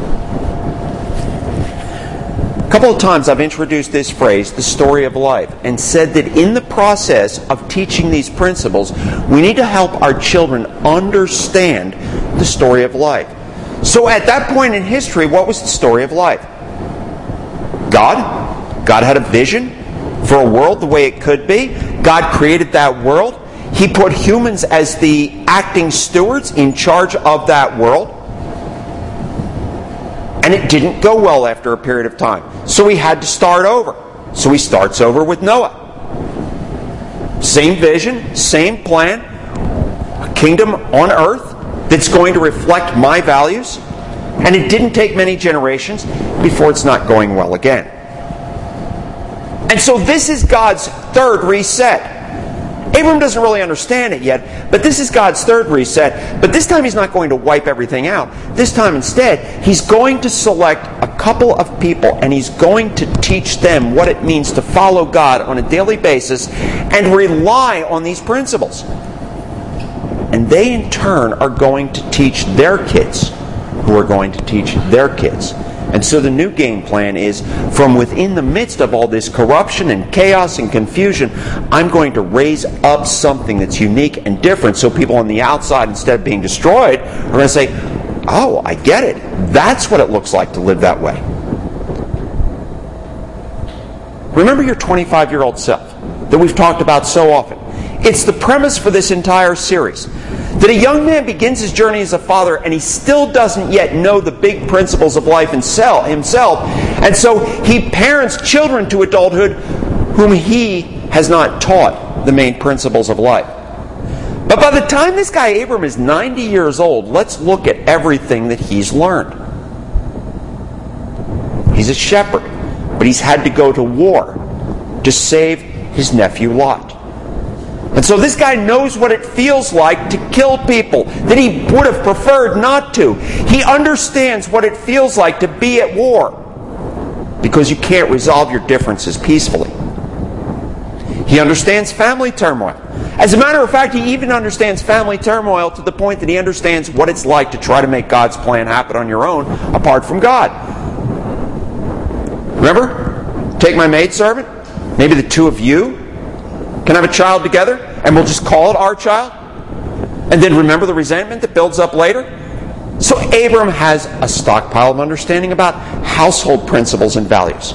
A couple of times I've introduced this phrase, the story of life, and said that in the process of teaching these principles, we need to help our children understand the story of life. So at that point in history, what was the story of life? God had a vision for a world the way it could be. God created that world. He put humans as the acting stewards in charge of that world. And it didn't go well after a period of time. So he had to start over. So he starts over with Noah. Same vision, same plan. A kingdom on earth that's going to reflect my values. And it didn't take many generations before it's not going well again. And so this is God's third reset. Abram doesn't really understand it yet, but this is God's third reset. But this time he's not going to wipe everything out. This time instead, he's going to select a couple of people and he's going to teach them what it means to follow God on a daily basis and rely on these principles. And they in turn are going to teach their kids, who are going to teach their kids. And so the new game plan is, from within the midst of all this corruption and chaos and confusion, I'm going to raise up something that's unique and different, so people on the outside, instead of being destroyed, are going to say, oh, I get it. That's what it looks like to live that way. Remember your 25-year-old self. that we've talked about so often. It's the premise for this entire series. That a young man begins his journey as a father and he still doesn't yet know the big principles of life himself. And so he parents children to adulthood whom he has not taught the main principles of life. But by the time this guy Abram is 90 years old, let's look at everything that he's learned. He's a shepherd, but he's had to go to war to save his nephew Lot. And so this guy knows what it feels like to kill people that he would have preferred not to. He understands what it feels like to be at war because you can't resolve your differences peacefully. He understands family turmoil. As a matter of fact, he even understands family turmoil to the point that he understands what it's like to try to make God's plan happen on your own apart from God. Remember? Take my maidservant. Maybe the two of you can have a child together, and we'll just call it our child. And then remember the resentment that builds up later? So Abram has a stockpile of understanding about household principles and values.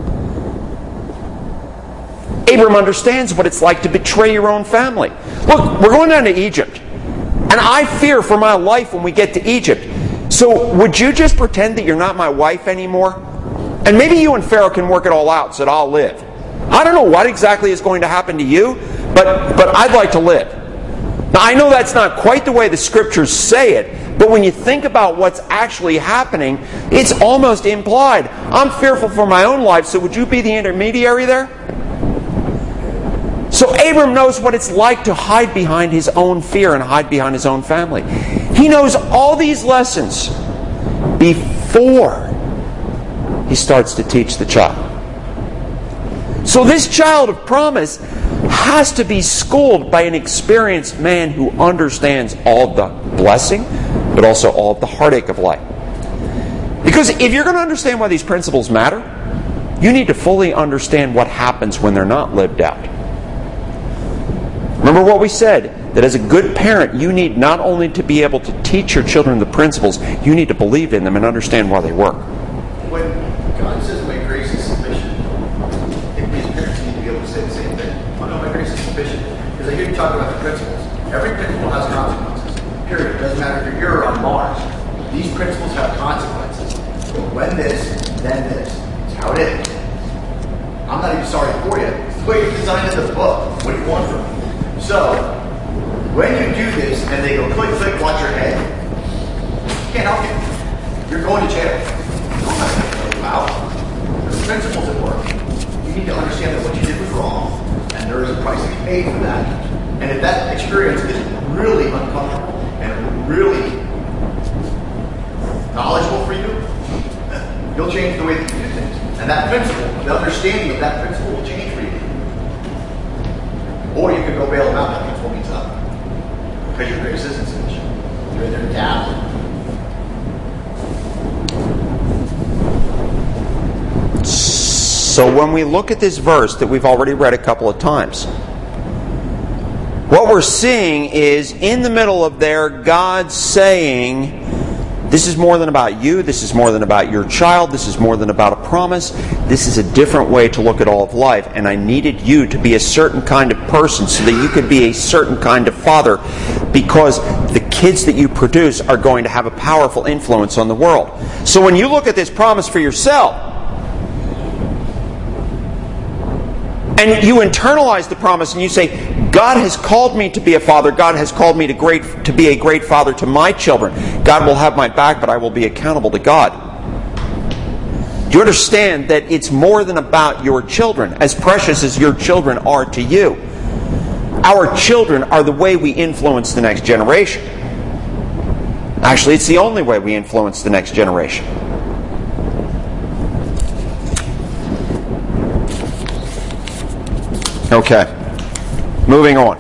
Abram understands what it's like to betray your own family. Look, we're going down to Egypt. And I fear for my life when we get to Egypt. So would you just pretend that you're not my wife anymore? And maybe you and Pharaoh can work it all out so that I'll live. I don't know what exactly is going to happen to you, but I'd like to live. Now, I know that's not quite the way the Scriptures say it, but when you think about what's actually happening, it's almost implied. I'm fearful for my own life, so would you be the intermediary there? So Abram knows what it's like to hide behind his own fear and hide behind his own family. He knows all these lessons before he starts to teach the child. So this child of promise has to be schooled by an experienced man who understands all the blessing, but also all of the heartache of life. Because if you're going to understand why these principles matter, you need to fully understand what happens when they're not lived out. Remember what we said, that as a good parent, you need not only to be able to teach your children the principles, you need to believe in them and understand why they work. When God says my grace is sufficient, I think these parents need to be able to say the same thing. Oh no, my grace is sufficient. Because I hear you talk about the principles. Every principle has consequences. Period. It doesn't matter if you're on Mars. These principles have consequences. When this, then this. It's how it is. I'm not even sorry for you. It's the way you designed the book. What do you want from me? So, when you do this and they go click, click, watch your head, you can't help you. You're going to jail. I'm not going to throw you out. There's principles at work. You need to understand that what you did was wrong, and there is a price to be paid for that. And if that experience is really uncomfortable and really knowledgeable for you, you'll change the way that you do things. And that principle, the understanding of that principle will change for you. Or you could go bail them out, that principle means nothing. Because your grace isn't sufficient. You're in there dabbling. So when we look at this verse that we've already read a couple of times, what we're seeing is in the middle of there, God saying, this is more than about you, this is more than about your child, this is more than about a promise, this is a different way to look at all of life, and I needed you to be a certain kind of person so that you could be a certain kind of father, because the kids that you produce are going to have a powerful influence on the world. So when you look at this promise for yourself, and you internalize the promise and you say, God has called me to be a father. God has called me to be a great father to my children. God will have my back, but I will be accountable to God. Do you understand that it's more than about your children, as precious as your children are to you? Our children are the way we influence the next generation. Actually, it's the only way we influence the next generation. Okay, moving on.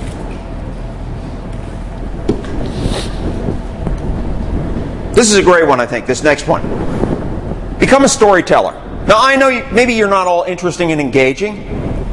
This is a great one, I think, this next one. Become a storyteller. Now, I know maybe you're not all interesting and engaging,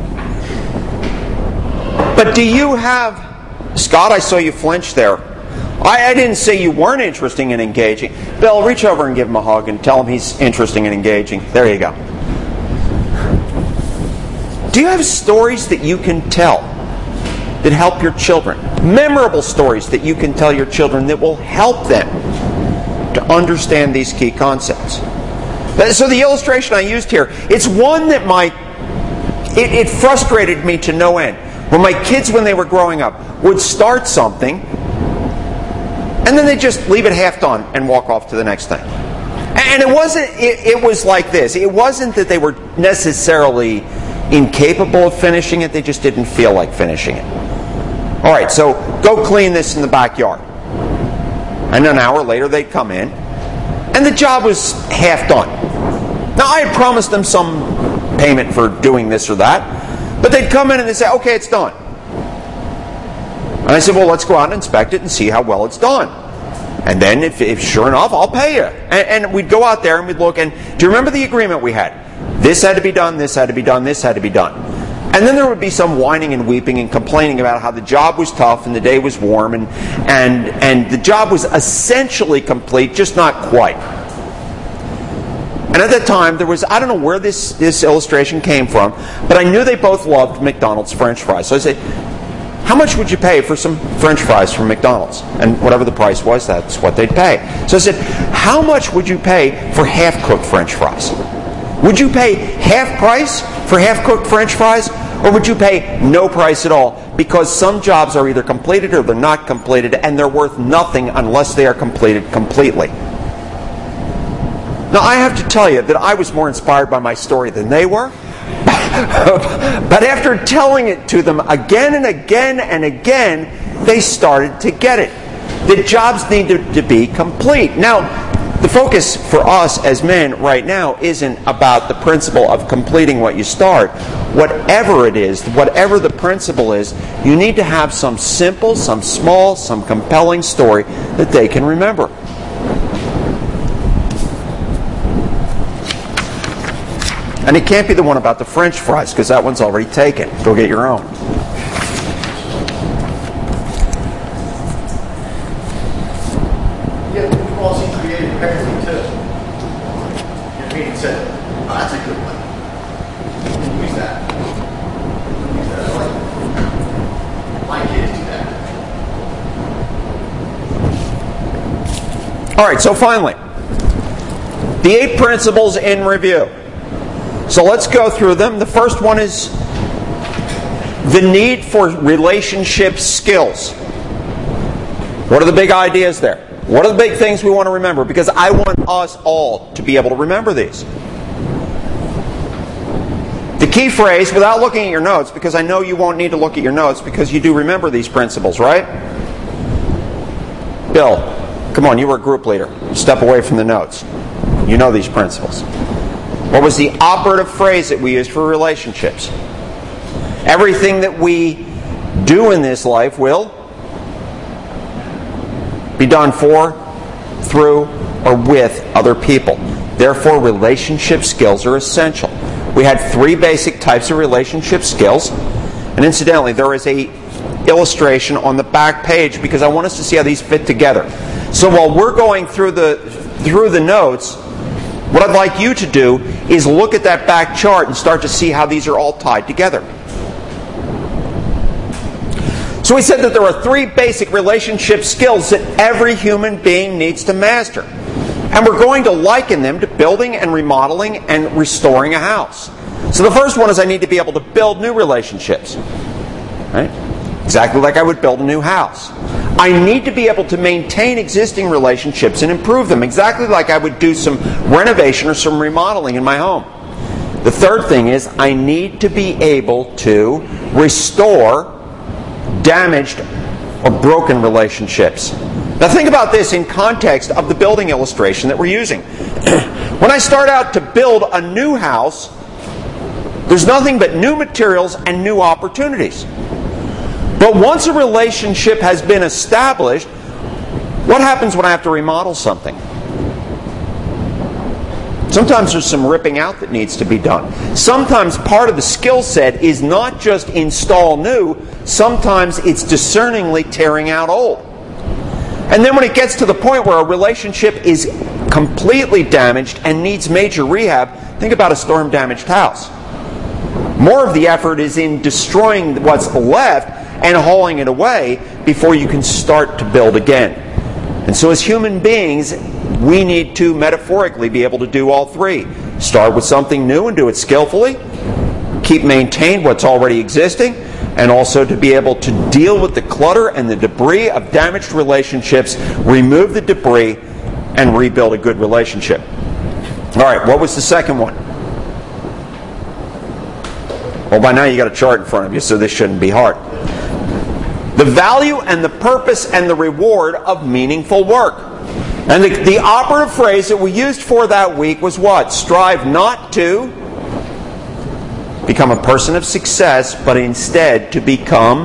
but do you have... Scott, I saw you flinch there. I didn't say you weren't interesting and engaging. Bill, reach over and give him a hug and tell him he's interesting and engaging. There you go. Do you have stories that you can tell that help your children? Memorable stories that you can tell your children that will help them to understand these key concepts. So the illustration I used here, it's one that it frustrated me to no end. When my kids, when they were growing up, would start something, and then they just leave it half done and walk off to the next thing. And it was like this. It wasn't that they were necessarily incapable of finishing it, they just didn't feel like finishing it. All right, so go clean this in the backyard. And an hour later they'd come in, and the job was half done. Now I had promised them some payment for doing this or that, but they'd come in and they'd say, okay, it's done. And I said, well, let's go out and inspect it and see how well it's done. And then if sure enough, I'll pay you. And we'd go out there and we'd look, and do you remember the agreement we had? This had to be done, this had to be done, this had to be done. And then there would be some whining and weeping and complaining about how the job was tough and the day was warm and the job was essentially complete, just not quite. And at that time, there was, I don't know where this illustration came from, but I knew they both loved McDonald's French fries. So I said, how much would you pay for some French fries from McDonald's? And whatever the price was, that's what they'd pay. So I said, how much would you pay for half-cooked French fries? Would you pay half price for half-cooked French fries? Or would you pay no price at all? Because some jobs are either completed or they're not completed, and they're worth nothing unless they are completed completely. Now, I have to tell you that I was more inspired by my story than they were. But after telling it to them again and again and again, they started to get it. The jobs needed to be complete. Now, the focus for us as men right now isn't about the principle of completing what you start. Whatever it is, whatever the principle is, you need to have some simple, some small, some compelling story that they can remember. And it can't be the one about the French fries, because that one's already taken. Go get your own. Yeah, we've all seen creative parenting too. Your meeting said, oh, that's a good one. Use that. Use that. I like my kids do that. All right, so finally, the 8 principles in review. So let's go through them. The first one is the need for relationship skills. What are the big ideas there? What are the big things we want to remember? Because I want us all to be able to remember these. The key phrase, without looking at your notes, because I know you won't need to look at your notes because you do remember these principles, right? Bill, come on, you were a group leader. Step away from the notes. You know these principles. What was the operative phrase that we used for relationships? Everything that we do in this life will be done for, through, or with other people. Therefore, relationship skills are essential. We had 3 basic types of relationship skills. And incidentally, there is a illustration on the back page because I want us to see how these fit together. So while we're going through the notes, what I'd like you to do is look at that back chart and start to see how these are all tied together. So we said that there are 3 basic relationship skills that every human being needs to master. And we're going to liken them to building and remodeling and restoring a house. So the first one is I need to be able to build new relationships. Right? Exactly like I would build a new house. I need to be able to maintain existing relationships and improve them, exactly like I would do some renovation or some remodeling in my home. The third thing is I need to be able to restore damaged or broken relationships. Now think about this in context of the building illustration that we're using. When I start out to build a new house, there's nothing but new materials and new opportunities. But once a relationship has been established, what happens when I have to remodel something? Sometimes there's some ripping out that needs to be done. Sometimes part of the skill set is not just install new, sometimes it's discerningly tearing out old. And then when it gets to the point where a relationship is completely damaged and needs major rehab, think about a storm-damaged house. More of the effort is in destroying what's left and hauling it away before you can start to build again. And so as human beings, we need to metaphorically be able to do all three. Start with something new and do it skillfully. Keep maintained what's already existing. And also to be able to deal with the clutter and the debris of damaged relationships, remove the debris, and rebuild a good relationship. All right, what was the second one? Well, by now you got a chart in front of you, so this shouldn't be hard. The value and the purpose and the reward of meaningful work. And the operative phrase that we used for that week was what? Strive not to become a person of success, but instead to become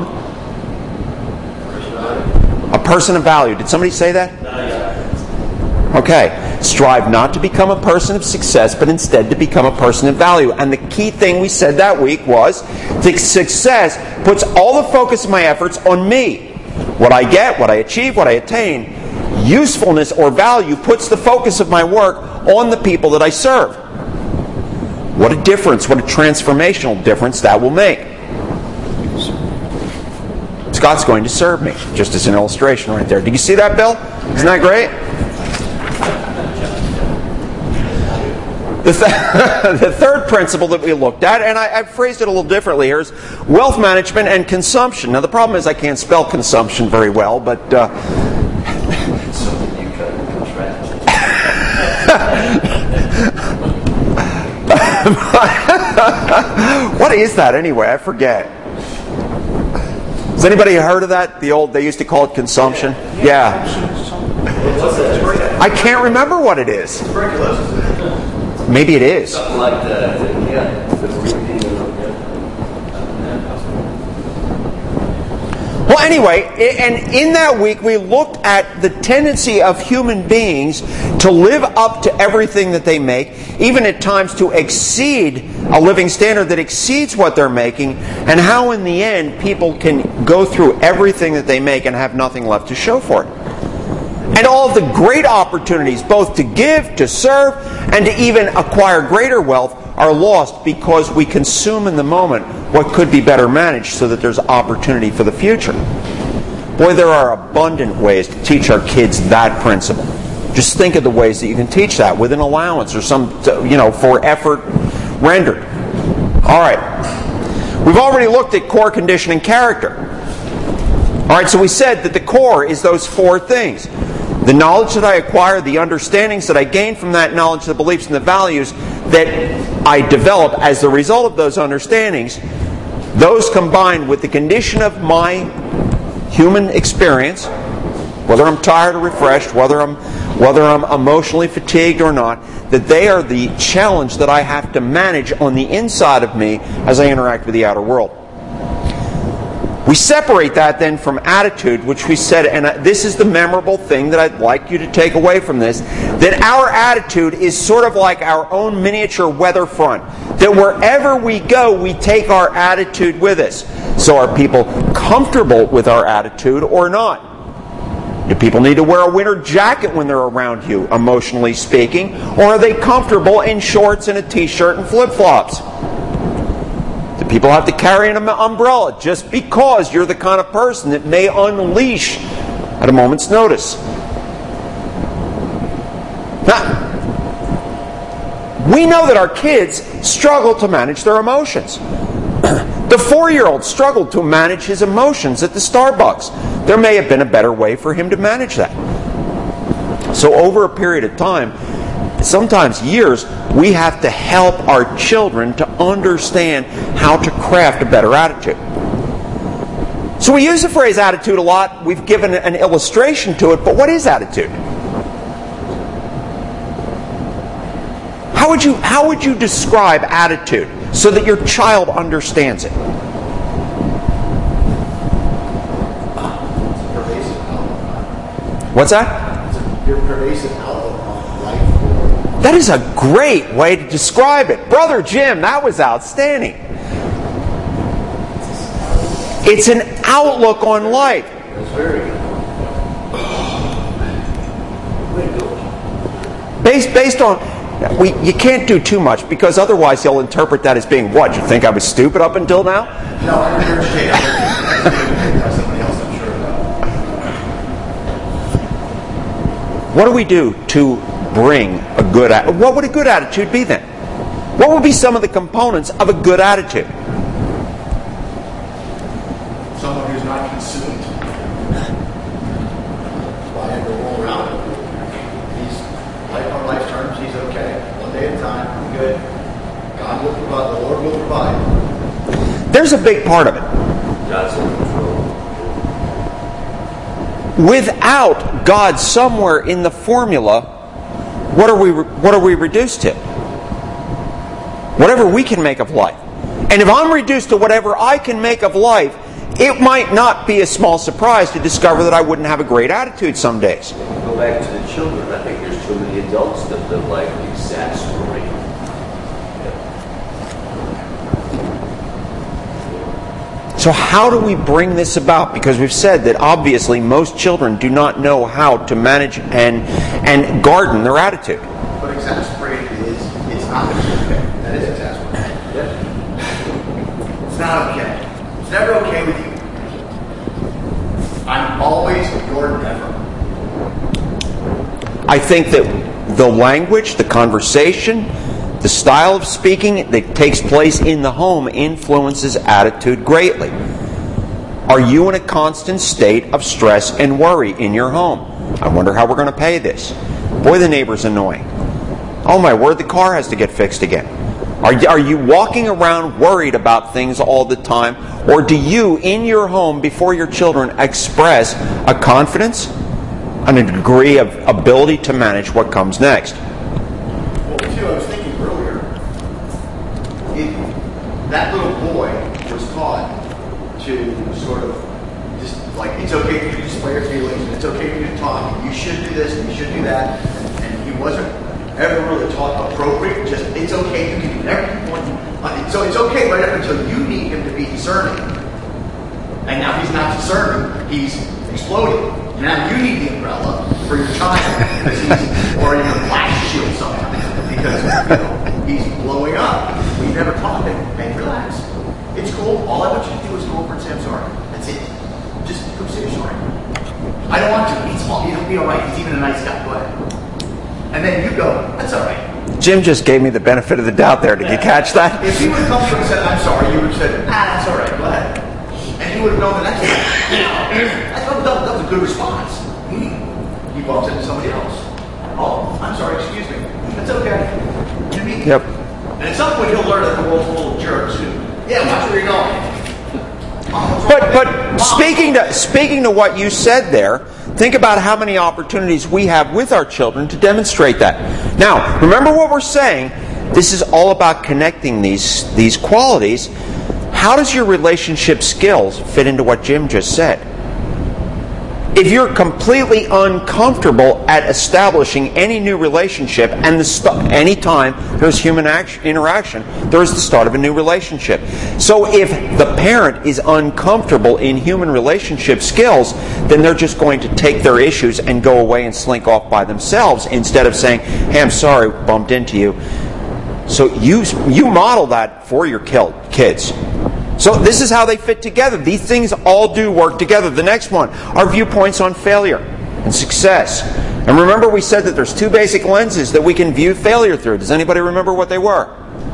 a person of value. Did somebody say that? Okay. Strive not to become a person of success, but instead to become a person of value. And the key thing we said that week was that success puts all the focus of my efforts on me. What I get, what I achieve, what I attain. Usefulness or value puts the focus of my work on the people that I serve. What a difference, what a transformational difference that will make. Scott's going to serve me, just as an illustration right there. Did you see that, Bill? Isn't that great? The third principle that we looked at, and I phrased it a little differently here, is wealth management and consumption. Now the problem is I can't spell consumption very well, but... What is that anyway? I forget. Has anybody heard of that? They used to call it consumption? Yeah. I can't remember what it is. Maybe it is. Something like that, I think, yeah. Well, anyway, and in that week we looked at the tendency of human beings to live up to everything that they make, even at times to exceed a living standard that exceeds what they're making, and how in the end people can go through everything that they make and have nothing left to show for it. And all of the great opportunities, both to give, to serve, and to even acquire greater wealth, are lost because we consume in the moment what could be better managed so that there's opportunity for the future. Boy, there are abundant ways to teach our kids that principle. Just think of the ways that you can teach that with an allowance or some, for effort rendered. All right. We've already looked at core, condition, and character. All right, so we said that the core is those four things. The knowledge that I acquire, the understandings that I gain from that knowledge, the beliefs and the values that I develop as the result of those understandings, those combined with the condition of my human experience, whether I'm tired or refreshed, whether I'm emotionally fatigued or not, that they are the challenge that I have to manage on the inside of me as I interact with the outer world. We separate that then from attitude, which we said, and this is the memorable thing that I'd like you to take away from this, that our attitude is sort of like our own miniature weather front. That wherever we go, we take our attitude with us. So are people comfortable with our attitude or not? Do people need to wear a winter jacket when they're around you, emotionally speaking? Or are they comfortable in shorts and a t-shirt and flip-flops? Do people have to carry an umbrella just because you're the kind of person that may unleash at a moment's notice? Now, we know that our kids struggle to manage their emotions. The 4-year-old struggled to manage his emotions at the Starbucks. There may have been a better way for him to manage that. So over a period of time, sometimes years, we have to help our children to understand how to craft a better attitude. So we use the phrase attitude a lot. We've given an illustration to it, but what is attitude? How would you describe attitude so that your child understands it? What's that? It's your pervasive outlook on life. That is a great way to describe it. Brother Jim, that was outstanding. It's an outlook on life. That's very good. Based on You can't do too much, because otherwise they'll interpret that as being what? You think I was stupid up until now? No, I understand. That's somebody else I'm sure about. What do we do to bring a good attitude? What would a good attitude be then? What would be some of the components of a good attitude? Someone who's not consumed by the world around him. He's life on life's terms. He's okay. One day at a time. I'm good. God will provide. The Lord will provide. There's a big part of it. God's in control. Without God somewhere in the formula, what are we reduced to? Whatever we can make of life. And if I'm reduced to whatever I can make of life, it might not be a small surprise to discover that I wouldn't have a great attitude some days. Go back to the children. I think there's too many adults that live life exasperated. So how do we bring this about? Because we've said that obviously most children do not know how to manage and garden their attitude. But exasperated it's not okay. That is exasperated. It's not okay. It's never okay with you. I'm always your never. I think that the language, the conversation, the style of speaking that takes place in the home influences attitude greatly. Are you in a constant state of stress and worry in your home? I wonder how we're going to pay this. Boy, the neighbor's annoying. Oh my word, the car has to get fixed again. Are you walking around worried about things all the time? Or do you, in your home, before your children, express a confidence and a degree of ability to manage what comes next? Well, too, I was thinking earlier, if that little boy was taught to sort of just like, it's okay for you to display your feelings, and it's okay for you to talk, and you should do this, and you should do that, and he wasn't ever really taught appropriate, just it's okay, you can do whatever you want. So it's okay right up until you need him to be discerning. And now he's not discerning, he's exploding. Now you need the umbrella for your child, because or even a flash shield sometimes, because he's blowing up. We never taught him, hey, relax. It's cool. All I want you to do is go over and say I'm sorry. That's it. Just go say you're sorry. I don't want to. He'll be all right. He's even a nice guy. Go ahead. And then you go, that's all right. Jim just gave me the benefit of the doubt there. Did you catch that? If he would have come to you and said, I'm sorry, you would have said, that's all right, go ahead. And he would have known the next time. That was a good response. He bumps into somebody else. Oh, I'm sorry, excuse me. That's okay. You mean? Yep. And at some point he'll learn that the world's full of jerks who, watch where you're going. But speaking to what you said there, think about how many opportunities we have with our children to demonstrate that. Now, remember what we're saying. This is all about connecting these qualities. How does your relationship skills fit into what Jim just said? If you're completely uncomfortable at establishing any new relationship, and any time there's human interaction, there's the start of a new relationship. So if the parent is uncomfortable in human relationship skills, then they're just going to take their issues and go away and slink off by themselves, instead of saying, hey, I'm sorry, bumped into you. So you model that for your kids. So this is how they fit together. These things all do work together. The next one, our viewpoints on failure and success. And remember, we said that there's two basic lenses that we can view failure through. Does anybody remember what they were?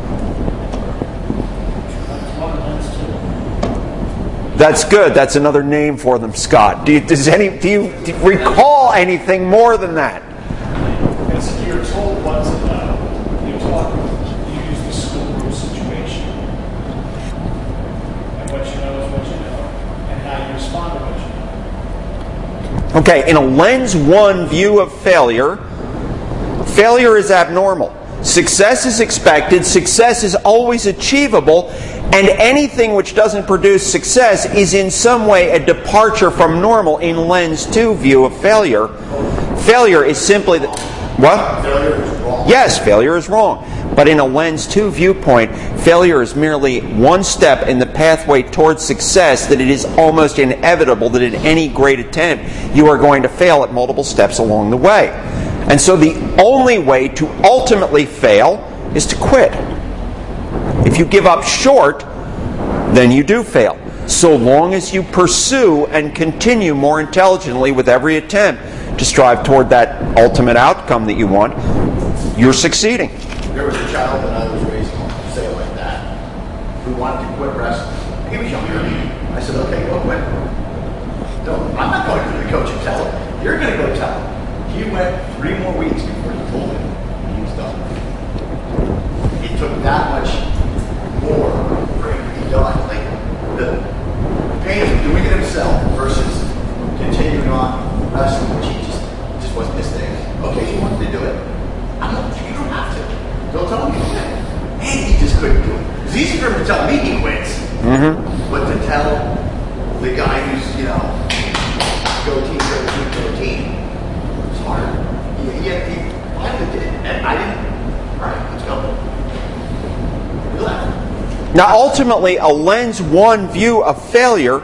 That's good. That's another name for them, Scott. Do you recall anything more than that? You're told what to know. You're taught you use the schoolroom situation. And what you know is what you know. And how you respond to what you know. Okay, in a lens 1 view of failure, failure is abnormal. Success is expected, success is always achievable, and anything which doesn't produce success is in some way a departure from normal in lens 2 view of failure. Failure is simply what? Failure is wrong. Yes, failure is wrong. But in a lens 2 viewpoint, failure is merely one step in the pathway towards success, that it is almost inevitable that in any great attempt you are going to fail at multiple steps along the way. And so the only way to ultimately fail is to quit. If you give up short, then you do fail. So long as you pursue and continue more intelligently with every attempt to strive toward that ultimate outcome that you want, you're succeeding. There was a child that I was raising, say it like that, who wanted to quit wrestling. He was younger than me. I said, okay, go quit. No, I'm not going to the coach and tell him. You're going to go tell him. He went 3 more weeks before he told him he was done. It took that much more for him to be done. Like the pain of doing it himself versus continuing on wrestling, which he just wasn't his thing. Okay, he wanted to do it. I'm not. You don't have to. Don't tell him you quit. And he just couldn't do it. It's easy for him to tell me he quits, but to tell the guy who's go team, go team, it's hard. He finally did, and I didn't. All right, let's go. We left. Now, ultimately, a lens 1 view of failure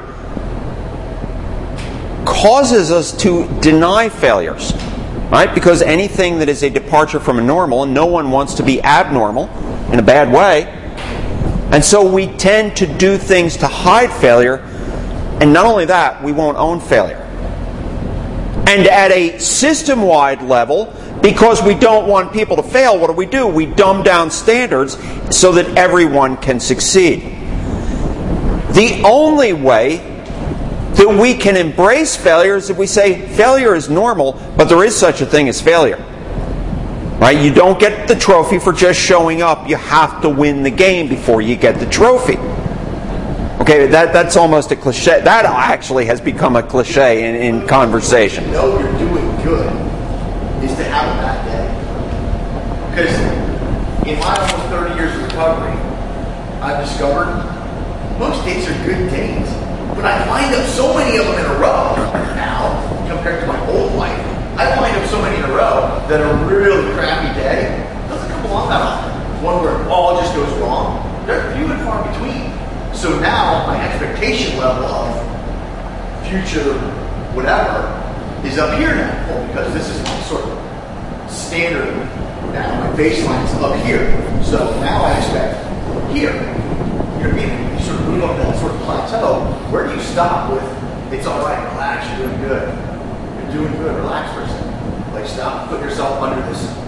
causes us to deny failures, right? Because anything that is a departure from a normal, and no one wants to be abnormal in a bad way, and so we tend to do things to hide failure, and not only that, we won't own failure. And at a system-wide level, because we don't want people to fail, what do? We dumb down standards so that everyone can succeed. The only way that we can embrace failure is if we say failure is normal, but there is such a thing as failure. Right? You don't get the trophy for just showing up. You have to win the game before you get the trophy. Okay, that's almost a cliche. That actually has become a cliche in conversation. To know you're doing good is to have a bad day. Because in my almost 30 years of recovery, I've discovered most days are good days. But I wind up so many of them in a row now, compared to my old life. I wind up so many in a row that a really crappy day doesn't come along that often. One where it all just goes wrong. They're few and far between. So now my expectation level of future whatever is up here now. Well, because this is my sort of standard now. My baseline is up here. So now I expect here. You know what I mean? You sort of move up that sort of plateau. Where do you stop with, it's all right, relax, you're doing good. You're doing good, relax for a second. Like stop, put yourself under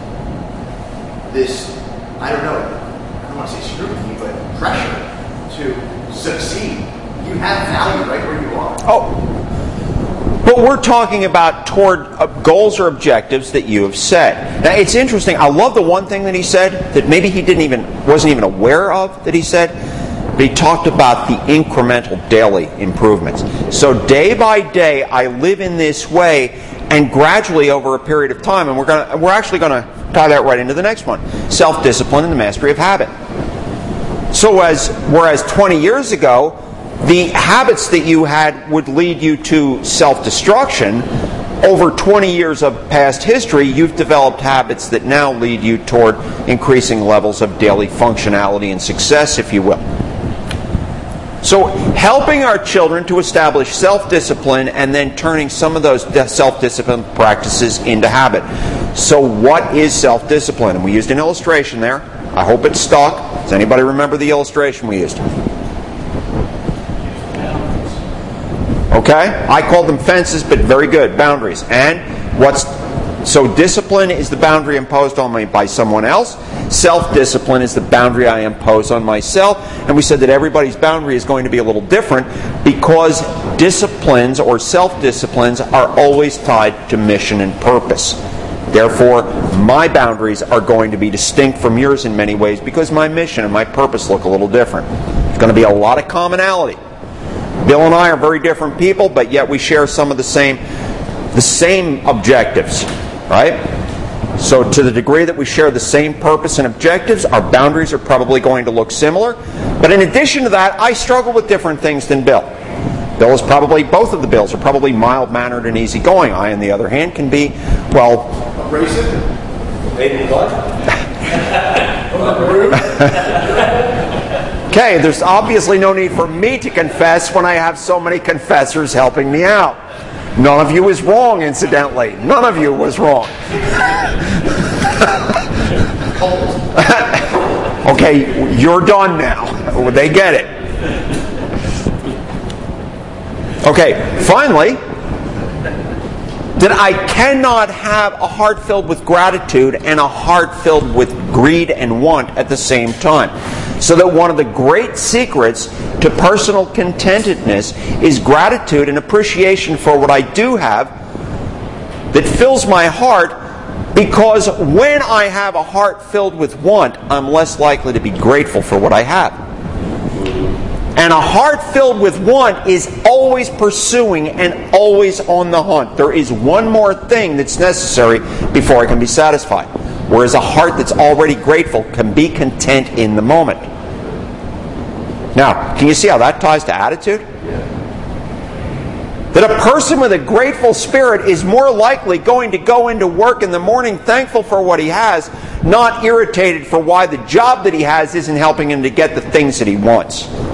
this, I don't want to say scrutiny, but pressure to succeed. You have value right where you are. Oh, but we're talking about toward goals or objectives that you have set. Now, it's interesting. I love the one thing that he said that maybe he wasn't even aware of that he said. But he talked about the incremental daily improvements. So day by day, I live in this way, and gradually over a period of time, and we're actually going to tie that right into the next one: self-discipline and the mastery of habit. So whereas 20 years ago, the habits that you had would lead you to self-destruction, over 20 years of past history, you've developed habits that now lead you toward increasing levels of daily functionality and success, if you will. So helping our children to establish self-discipline and then turning some of those self-discipline practices into habit. So what is self-discipline? And we used an illustration there. I hope it stuck. Does anybody remember the illustration we used? Okay? I called them fences, but very good. Boundaries. And so discipline is the boundary imposed on me by someone else. Self-discipline is the boundary I impose on myself. And we said that everybody's boundary is going to be a little different because disciplines or self-disciplines are always tied to mission and purpose. Therefore, my boundaries are going to be distinct from yours in many ways because my mission and my purpose look a little different. There's going to be a lot of commonality. Bill and I are very different people, but yet we share some of the same objectives, right? So to the degree that we share the same purpose and objectives, our boundaries are probably going to look similar. But in addition to that, I struggle with different things than Bill. Both of the Bills are probably mild-mannered and easygoing. I, on the other hand, can be, well... abrasive? Maybe what? Okay, there's obviously no need for me to confess when I have so many confessors helping me out. None of you is wrong, incidentally. None of you was wrong. Okay, you're done now. They get it. Okay, finally, that I cannot have a heart filled with gratitude and a heart filled with greed and want at the same time. So that one of the great secrets to personal contentedness is gratitude and appreciation for what I do have that fills my heart, because when I have a heart filled with want, I'm less likely to be grateful for what I have. And a heart filled with want is always pursuing and always on the hunt. There is one more thing that's necessary before I can be satisfied. Whereas a heart that's already grateful can be content in the moment. Now, can you see how that ties to attitude? That a person with a grateful spirit is more likely going to go into work in the morning thankful for what he has, not irritated for why the job that he has isn't helping him to get the things that he wants.